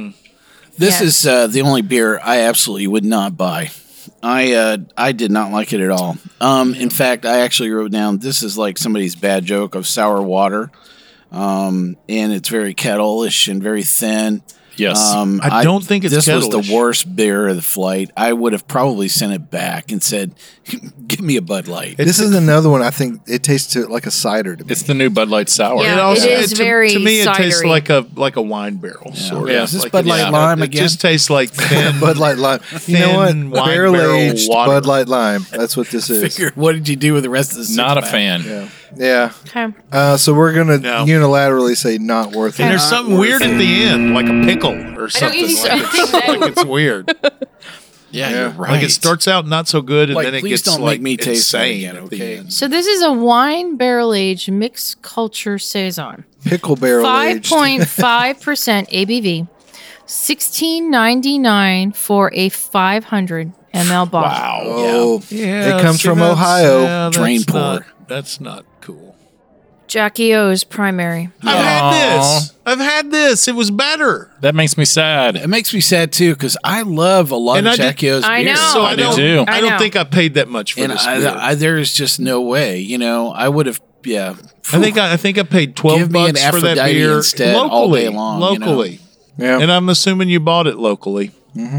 [SPEAKER 3] This
[SPEAKER 2] Yes.
[SPEAKER 3] is uh, the only beer I absolutely would not buy. I uh, I did not like it at all. Um, in fact, I actually wrote down this is like somebody's bad joke of sour water, um, and it's very kettle-ish and very thin.
[SPEAKER 8] Yes.
[SPEAKER 3] Um,
[SPEAKER 4] I don't think it's
[SPEAKER 3] this was
[SPEAKER 4] kettle-ish.
[SPEAKER 3] the worst beer of the flight. I would have probably sent it back and said, "Give me a Bud Light."
[SPEAKER 7] This is another one. I think it tastes to, like a cider to me.
[SPEAKER 8] It's the new Bud Light Sour.
[SPEAKER 2] Yeah.
[SPEAKER 4] It also-
[SPEAKER 2] it is
[SPEAKER 4] to,
[SPEAKER 2] very
[SPEAKER 4] to me. It tastes
[SPEAKER 2] cidery.
[SPEAKER 4] like a like a wine barrel sort
[SPEAKER 8] Yeah.
[SPEAKER 4] of.
[SPEAKER 8] Is
[SPEAKER 3] this
[SPEAKER 4] Like
[SPEAKER 3] Bud
[SPEAKER 4] it's-
[SPEAKER 3] Light Lime
[SPEAKER 4] It
[SPEAKER 3] again?
[SPEAKER 4] just tastes like thin.
[SPEAKER 7] Bud Light Lime. You know
[SPEAKER 4] thin
[SPEAKER 7] what?
[SPEAKER 4] wine
[SPEAKER 7] Barrel
[SPEAKER 4] barrel
[SPEAKER 7] aged
[SPEAKER 4] water.
[SPEAKER 7] Bud Light Lime. That's what this is.
[SPEAKER 3] Figure, what did you do with the rest of the?
[SPEAKER 8] Not a
[SPEAKER 3] six-pack?
[SPEAKER 8] fan.
[SPEAKER 7] Yeah. Yeah.
[SPEAKER 2] Okay.
[SPEAKER 7] Uh, so we're gonna
[SPEAKER 4] No.
[SPEAKER 7] unilaterally say not worth it.
[SPEAKER 4] And there's something weird at the end, like a pickle or something.
[SPEAKER 2] usually
[SPEAKER 4] Like it's, like it's weird.
[SPEAKER 3] Yeah,
[SPEAKER 7] Yeah.
[SPEAKER 3] you're right.
[SPEAKER 4] Like it starts out not so good, and
[SPEAKER 3] Like,
[SPEAKER 4] then it
[SPEAKER 3] please
[SPEAKER 4] gets
[SPEAKER 3] don't
[SPEAKER 4] like
[SPEAKER 3] make me taste that
[SPEAKER 4] insane
[SPEAKER 3] again,
[SPEAKER 4] at the
[SPEAKER 3] okay?
[SPEAKER 4] end.
[SPEAKER 2] So this is a wine barrel aged mixed culture saison.
[SPEAKER 7] Pickle barrel
[SPEAKER 2] Five
[SPEAKER 7] aged.
[SPEAKER 2] point five percent A B V. Sixteen ninety nine for a five hundred milliliter bottle.
[SPEAKER 3] Wow.
[SPEAKER 7] Oh,
[SPEAKER 4] Yeah,
[SPEAKER 7] it comes
[SPEAKER 4] see,
[SPEAKER 7] from
[SPEAKER 4] that's-
[SPEAKER 7] Ohio.
[SPEAKER 4] yeah, that's
[SPEAKER 3] Drain
[SPEAKER 4] not-
[SPEAKER 3] pour.
[SPEAKER 4] That's not cool.
[SPEAKER 2] Jackie O's primary.
[SPEAKER 4] I've had this. I've had this. It was better.
[SPEAKER 8] That makes me sad.
[SPEAKER 3] It makes me sad too because I love a lot
[SPEAKER 4] And I
[SPEAKER 3] of
[SPEAKER 4] did-
[SPEAKER 3] Jackie O's
[SPEAKER 2] I
[SPEAKER 3] beers.
[SPEAKER 2] know.
[SPEAKER 4] So
[SPEAKER 8] I
[SPEAKER 4] I,
[SPEAKER 8] do
[SPEAKER 4] don't.
[SPEAKER 8] too.
[SPEAKER 4] I
[SPEAKER 2] I
[SPEAKER 4] don't
[SPEAKER 2] know.
[SPEAKER 4] think I paid that much for
[SPEAKER 3] and
[SPEAKER 4] this beer.
[SPEAKER 3] I, I, there's just no way. You know, I would have. Yeah,
[SPEAKER 4] I think I, I think I paid twelve
[SPEAKER 3] Give me an
[SPEAKER 4] bucks for that
[SPEAKER 3] Aphrodite
[SPEAKER 4] beer
[SPEAKER 3] instead
[SPEAKER 4] locally.
[SPEAKER 3] all day long, you know?
[SPEAKER 4] locally,
[SPEAKER 7] Yeah.
[SPEAKER 4] and I'm assuming you bought it locally.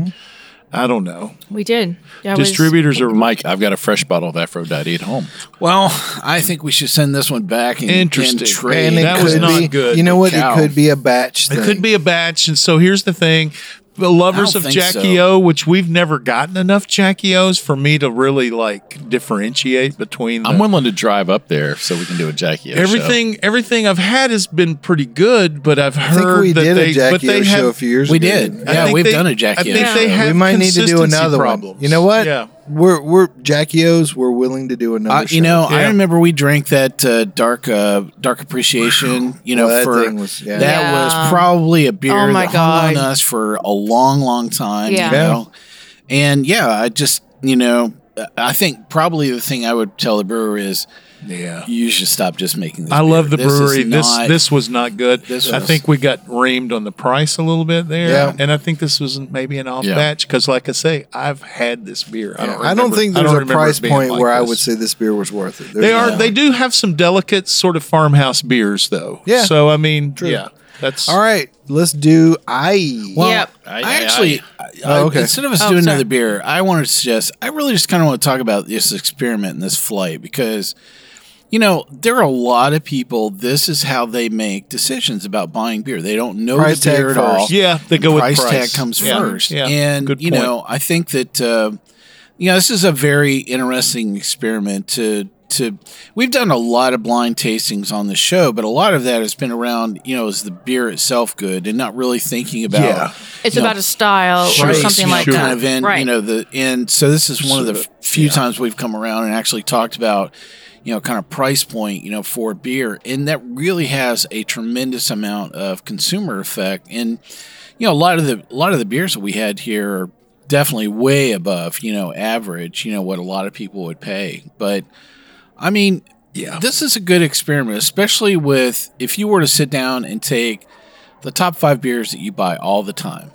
[SPEAKER 4] I don't know.
[SPEAKER 2] We did. That was-
[SPEAKER 4] Distributors are
[SPEAKER 8] Mike, I've got a fresh bottle of Aphrodite at home.
[SPEAKER 3] Well, I think we should send this one back and,
[SPEAKER 4] Interesting.
[SPEAKER 3] and trade.
[SPEAKER 7] And it
[SPEAKER 4] That
[SPEAKER 7] could
[SPEAKER 4] was not
[SPEAKER 7] be,
[SPEAKER 4] good.
[SPEAKER 7] You know what?
[SPEAKER 3] Cow.
[SPEAKER 7] It could be a batch.
[SPEAKER 4] It
[SPEAKER 7] thing.
[SPEAKER 4] could be a batch, and so here's the thing: the lovers
[SPEAKER 3] I
[SPEAKER 4] of
[SPEAKER 3] don't think
[SPEAKER 4] Jackie
[SPEAKER 3] so.
[SPEAKER 4] O, which we've never gotten enough Jackie O's for me to really like differentiate between. The,
[SPEAKER 8] I'm willing to drive up there so we can do a Jackie O show.
[SPEAKER 4] everything. Everything I've had has been pretty good, but I've
[SPEAKER 7] I
[SPEAKER 4] heard
[SPEAKER 7] think we
[SPEAKER 4] that
[SPEAKER 7] did
[SPEAKER 4] they,
[SPEAKER 7] a Jackie
[SPEAKER 4] but they
[SPEAKER 7] O
[SPEAKER 4] have,
[SPEAKER 7] show a few years
[SPEAKER 3] We
[SPEAKER 7] ago.
[SPEAKER 3] did.
[SPEAKER 7] didn't
[SPEAKER 4] I
[SPEAKER 3] Yeah,
[SPEAKER 4] think
[SPEAKER 3] we've
[SPEAKER 4] they-
[SPEAKER 3] done a Jackie
[SPEAKER 4] I
[SPEAKER 3] O
[SPEAKER 4] think
[SPEAKER 3] show.
[SPEAKER 4] they have
[SPEAKER 7] we might need to do
[SPEAKER 4] consistency
[SPEAKER 7] another
[SPEAKER 4] problems.
[SPEAKER 7] one. You know what?
[SPEAKER 4] Yeah.
[SPEAKER 7] We're we're Jackie O's. We're willing to do another.
[SPEAKER 3] Uh, you know,
[SPEAKER 7] show.
[SPEAKER 3] I
[SPEAKER 4] Yeah.
[SPEAKER 3] remember we drank that uh, dark, uh, dark appreciation. You know,
[SPEAKER 7] Well, that
[SPEAKER 3] for
[SPEAKER 7] thing was- yeah.
[SPEAKER 3] that
[SPEAKER 2] Yeah.
[SPEAKER 3] was probably a beer
[SPEAKER 2] Oh, my
[SPEAKER 3] that hung on
[SPEAKER 2] God.
[SPEAKER 3] us for a long, long time.
[SPEAKER 2] Yeah.
[SPEAKER 3] You
[SPEAKER 7] Yeah.
[SPEAKER 3] know? And yeah, I just you know, I think probably the thing I would tell the brewer is,
[SPEAKER 4] Yeah.
[SPEAKER 3] you should stop just making this.
[SPEAKER 4] I
[SPEAKER 3] beer.
[SPEAKER 4] love the
[SPEAKER 3] This is
[SPEAKER 4] brewery. This
[SPEAKER 3] not-
[SPEAKER 4] this was not good.
[SPEAKER 3] This
[SPEAKER 4] I
[SPEAKER 3] was-
[SPEAKER 4] think we got reamed on the price a little bit there,
[SPEAKER 7] Yeah.
[SPEAKER 4] and I think this was maybe an off
[SPEAKER 8] Yeah.
[SPEAKER 4] batch because, like I say, I've had this beer. I don't.
[SPEAKER 7] I don't
[SPEAKER 4] remember-
[SPEAKER 7] think
[SPEAKER 4] I
[SPEAKER 7] there's
[SPEAKER 4] don't
[SPEAKER 7] a
[SPEAKER 4] remember
[SPEAKER 7] price
[SPEAKER 4] it being
[SPEAKER 7] point
[SPEAKER 4] like
[SPEAKER 7] where I
[SPEAKER 4] this.
[SPEAKER 7] would say this beer was worth it. There's
[SPEAKER 4] They are.
[SPEAKER 7] no-
[SPEAKER 4] They do have some delicate sort of farmhouse beers, though.
[SPEAKER 7] Yeah.
[SPEAKER 4] So I mean, yeah, that's
[SPEAKER 7] All right, let's do I.
[SPEAKER 3] Well,
[SPEAKER 2] Yep.
[SPEAKER 3] I,
[SPEAKER 8] I-
[SPEAKER 3] actually, I,
[SPEAKER 7] Oh, okay.
[SPEAKER 3] instead of us
[SPEAKER 2] Oh,
[SPEAKER 3] doing
[SPEAKER 2] sorry.
[SPEAKER 3] another beer, I want to suggest, I really just kind of want to talk about this experiment and this flight because, you know, there are a lot of people, this is how they make decisions about buying beer. They don't know
[SPEAKER 7] Price
[SPEAKER 3] the beer
[SPEAKER 7] tag
[SPEAKER 3] at all.
[SPEAKER 7] first.
[SPEAKER 4] yeah. They go with
[SPEAKER 3] price,
[SPEAKER 4] price
[SPEAKER 3] tag comes
[SPEAKER 4] Yeah.
[SPEAKER 3] first.
[SPEAKER 4] Yeah.
[SPEAKER 3] And,
[SPEAKER 4] Good
[SPEAKER 3] you
[SPEAKER 4] point.
[SPEAKER 3] know, I think that, uh, you know, this is a very interesting experiment to, to, we've done a lot of blind tastings on the show, but a lot of that has been around, you know, is the beer itself good and not really thinking about,
[SPEAKER 4] Yeah.
[SPEAKER 2] It's
[SPEAKER 3] you know,
[SPEAKER 2] about a style or
[SPEAKER 3] price,
[SPEAKER 2] something
[SPEAKER 3] you know,
[SPEAKER 2] like
[SPEAKER 3] kind
[SPEAKER 2] that.
[SPEAKER 3] of in,
[SPEAKER 2] right.
[SPEAKER 3] you know, the, and so this is one of the f- few times we've come around and actually talked about, you know, kind of price point, you know, for beer. And that really has a tremendous amount of consumer effect. And, you know, a lot of the, a lot of the beers that we had here are definitely way above, you know, average, you know, what a lot of people would pay. But I mean,
[SPEAKER 4] Yeah.
[SPEAKER 3] this is a good experiment, especially with, if you were to sit down and take the top five beers that you buy all the time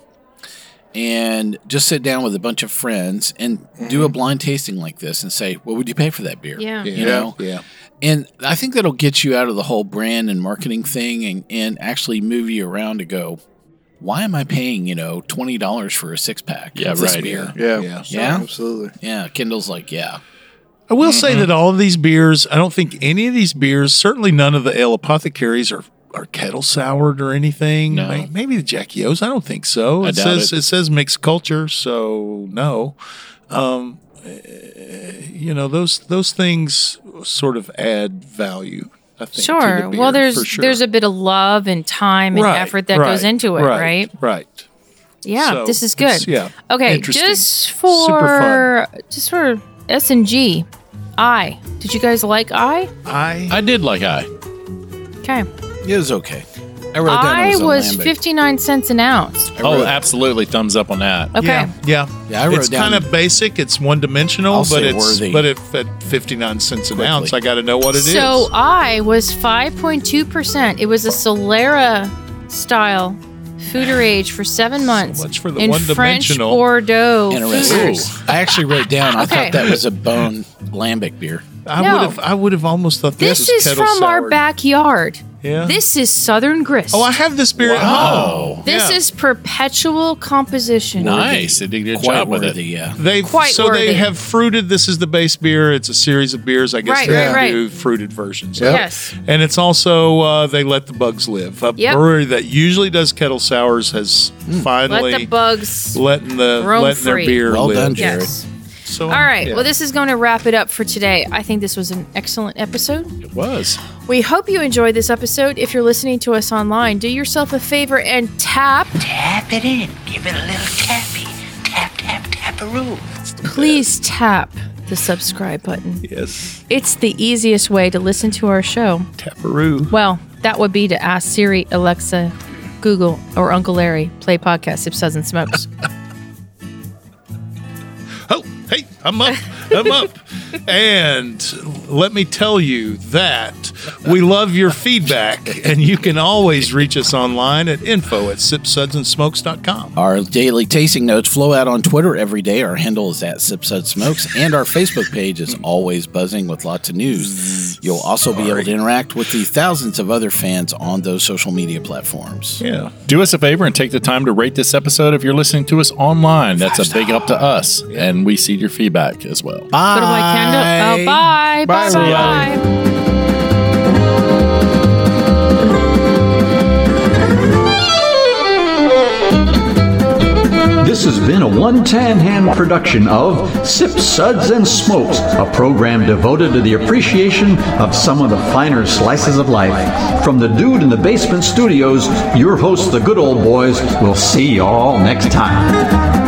[SPEAKER 3] and just sit down with a bunch of friends and do a blind tasting like this and say, what would you pay for that beer?
[SPEAKER 2] Yeah.
[SPEAKER 3] You know?
[SPEAKER 4] Yeah.
[SPEAKER 3] And I think that'll get you out of the whole brand and marketing thing and, and actually move you around to go, why am I paying, you know, twenty dollars for a six pack
[SPEAKER 8] Yeah,
[SPEAKER 3] of this
[SPEAKER 8] right.
[SPEAKER 3] beer?
[SPEAKER 7] yeah,
[SPEAKER 4] Yeah.
[SPEAKER 3] Yeah?
[SPEAKER 7] absolutely.
[SPEAKER 3] Yeah. Kendall's like, yeah.
[SPEAKER 4] I will say that all of these beers, I don't think any of these beers, certainly none of the Ale Apothecaries are, are kettle soured or anything.
[SPEAKER 8] No.
[SPEAKER 4] May- Maybe the Jackie O's, I don't think so.
[SPEAKER 8] I
[SPEAKER 4] it
[SPEAKER 8] doubt
[SPEAKER 4] says
[SPEAKER 8] it.
[SPEAKER 4] it says mixed culture, so no. Um, eh, you know, those those things sort of add value I think. to
[SPEAKER 2] Sure.
[SPEAKER 4] the beer,
[SPEAKER 2] Well, there's
[SPEAKER 4] for sure.
[SPEAKER 2] there's a bit of love and time and
[SPEAKER 4] Right,
[SPEAKER 2] effort that
[SPEAKER 4] right,
[SPEAKER 2] goes into it, right?
[SPEAKER 4] Right.
[SPEAKER 2] Yeah,
[SPEAKER 4] So,
[SPEAKER 2] this is
[SPEAKER 4] it's-
[SPEAKER 2] good.
[SPEAKER 4] yeah,
[SPEAKER 2] Okay,
[SPEAKER 4] interesting.
[SPEAKER 2] just
[SPEAKER 4] Super
[SPEAKER 2] for just for S and G, I. Did you guys like I?
[SPEAKER 4] I
[SPEAKER 8] I did like I.
[SPEAKER 2] Okay.
[SPEAKER 3] It was okay. I wrote down it
[SPEAKER 2] I
[SPEAKER 3] was, a
[SPEAKER 2] was
[SPEAKER 3] lambic.
[SPEAKER 2] fifty-nine cents an ounce.
[SPEAKER 3] I
[SPEAKER 8] Oh,
[SPEAKER 3] wrote-
[SPEAKER 8] absolutely. Thumbs up on that.
[SPEAKER 2] Okay.
[SPEAKER 4] Yeah, yeah.
[SPEAKER 3] Yeah, I wrote
[SPEAKER 4] it's
[SPEAKER 3] down-
[SPEAKER 4] kind of basic. It's one dimensional,
[SPEAKER 3] I'll
[SPEAKER 4] but
[SPEAKER 3] say
[SPEAKER 4] it's
[SPEAKER 3] worthy.
[SPEAKER 4] but if at fifty-nine cents an
[SPEAKER 3] Quickly.
[SPEAKER 4] ounce, I got to know what it is.
[SPEAKER 2] So I was five point two percent. It was a Solera style fooder age for seven months.
[SPEAKER 4] much for the
[SPEAKER 2] in French
[SPEAKER 4] one-dimensional.
[SPEAKER 2] Bordeaux
[SPEAKER 3] Interesting.
[SPEAKER 2] fooders.
[SPEAKER 3] I actually wrote down. I
[SPEAKER 2] Okay.
[SPEAKER 3] thought that was a bone lambic beer.
[SPEAKER 4] I
[SPEAKER 2] No.
[SPEAKER 4] would have I would have almost thought this,
[SPEAKER 2] This
[SPEAKER 4] was
[SPEAKER 2] is
[SPEAKER 4] kettle
[SPEAKER 2] from our
[SPEAKER 4] soured.
[SPEAKER 2] backyard.
[SPEAKER 4] Yeah.
[SPEAKER 2] This is Southern Grist.
[SPEAKER 4] Oh, I have this beer at home.
[SPEAKER 2] This
[SPEAKER 4] Yeah.
[SPEAKER 2] is perpetual composition.
[SPEAKER 8] Nice. They did a good
[SPEAKER 3] Quite
[SPEAKER 8] job with
[SPEAKER 3] worthy,
[SPEAKER 8] it.
[SPEAKER 3] yeah.
[SPEAKER 4] They've
[SPEAKER 2] Quite
[SPEAKER 4] so
[SPEAKER 2] worthy.
[SPEAKER 4] they have fruited. This is the base beer. It's a series of beers. I guess
[SPEAKER 2] Right,
[SPEAKER 4] they
[SPEAKER 2] right, right.
[SPEAKER 4] do fruited versions.
[SPEAKER 7] Yep.
[SPEAKER 2] Yes.
[SPEAKER 4] And it's also uh, they let the bugs live. A
[SPEAKER 2] Yep.
[SPEAKER 4] brewery that usually does kettle sours has finally
[SPEAKER 2] Let the bugs.
[SPEAKER 4] letting the
[SPEAKER 2] roam
[SPEAKER 4] letting their
[SPEAKER 2] free.
[SPEAKER 4] beer
[SPEAKER 3] Well
[SPEAKER 4] live.
[SPEAKER 3] done, Jared.
[SPEAKER 2] Yes.
[SPEAKER 4] So,
[SPEAKER 2] All right.
[SPEAKER 4] yeah.
[SPEAKER 2] Well, this is going to wrap it up for today. I think this was an excellent episode.
[SPEAKER 8] It was.
[SPEAKER 2] We hope you enjoyed this episode. If you're listening to us online, do yourself a favor and tap.
[SPEAKER 10] Tap it in. Give it a little tappy. Tap, tap, tap-a-roo.
[SPEAKER 2] Please tap the subscribe button.
[SPEAKER 4] Yes,
[SPEAKER 2] It's the easiest way to listen to our show.
[SPEAKER 4] Taparoo.
[SPEAKER 2] Well, that would be to ask Siri, Alexa, Google, or Uncle Larry play podcast Sip Suds and Smokes.
[SPEAKER 4] Oh, hey, I'm up. I'm up. And let me tell you that we love your feedback, and you can always reach us online at info at sip suds and smokes dot com.
[SPEAKER 3] Our daily tasting notes flow out on Twitter every day. Our handle is at SipSud Smokes, and our Facebook page is always buzzing with lots of news. You'll also be able to interact with the thousands of other fans on those social media platforms.
[SPEAKER 4] Yeah.
[SPEAKER 8] Do us a favor and take the time to rate this episode if you're listening to us online. That's a big up to us, and we see your feedback as well.
[SPEAKER 3] Bye.
[SPEAKER 2] Put away candle. Oh, bye. Bye.
[SPEAKER 7] Bye,
[SPEAKER 2] Bye.
[SPEAKER 7] everybody.
[SPEAKER 2] bye.
[SPEAKER 1] This has been a One Tan Hand production of Sip Suds and Smokes, a program devoted to the appreciation of some of the finer slices of life. From the Dude in the Basement Studios, your hosts, the Good Old Boys, will see you all next time.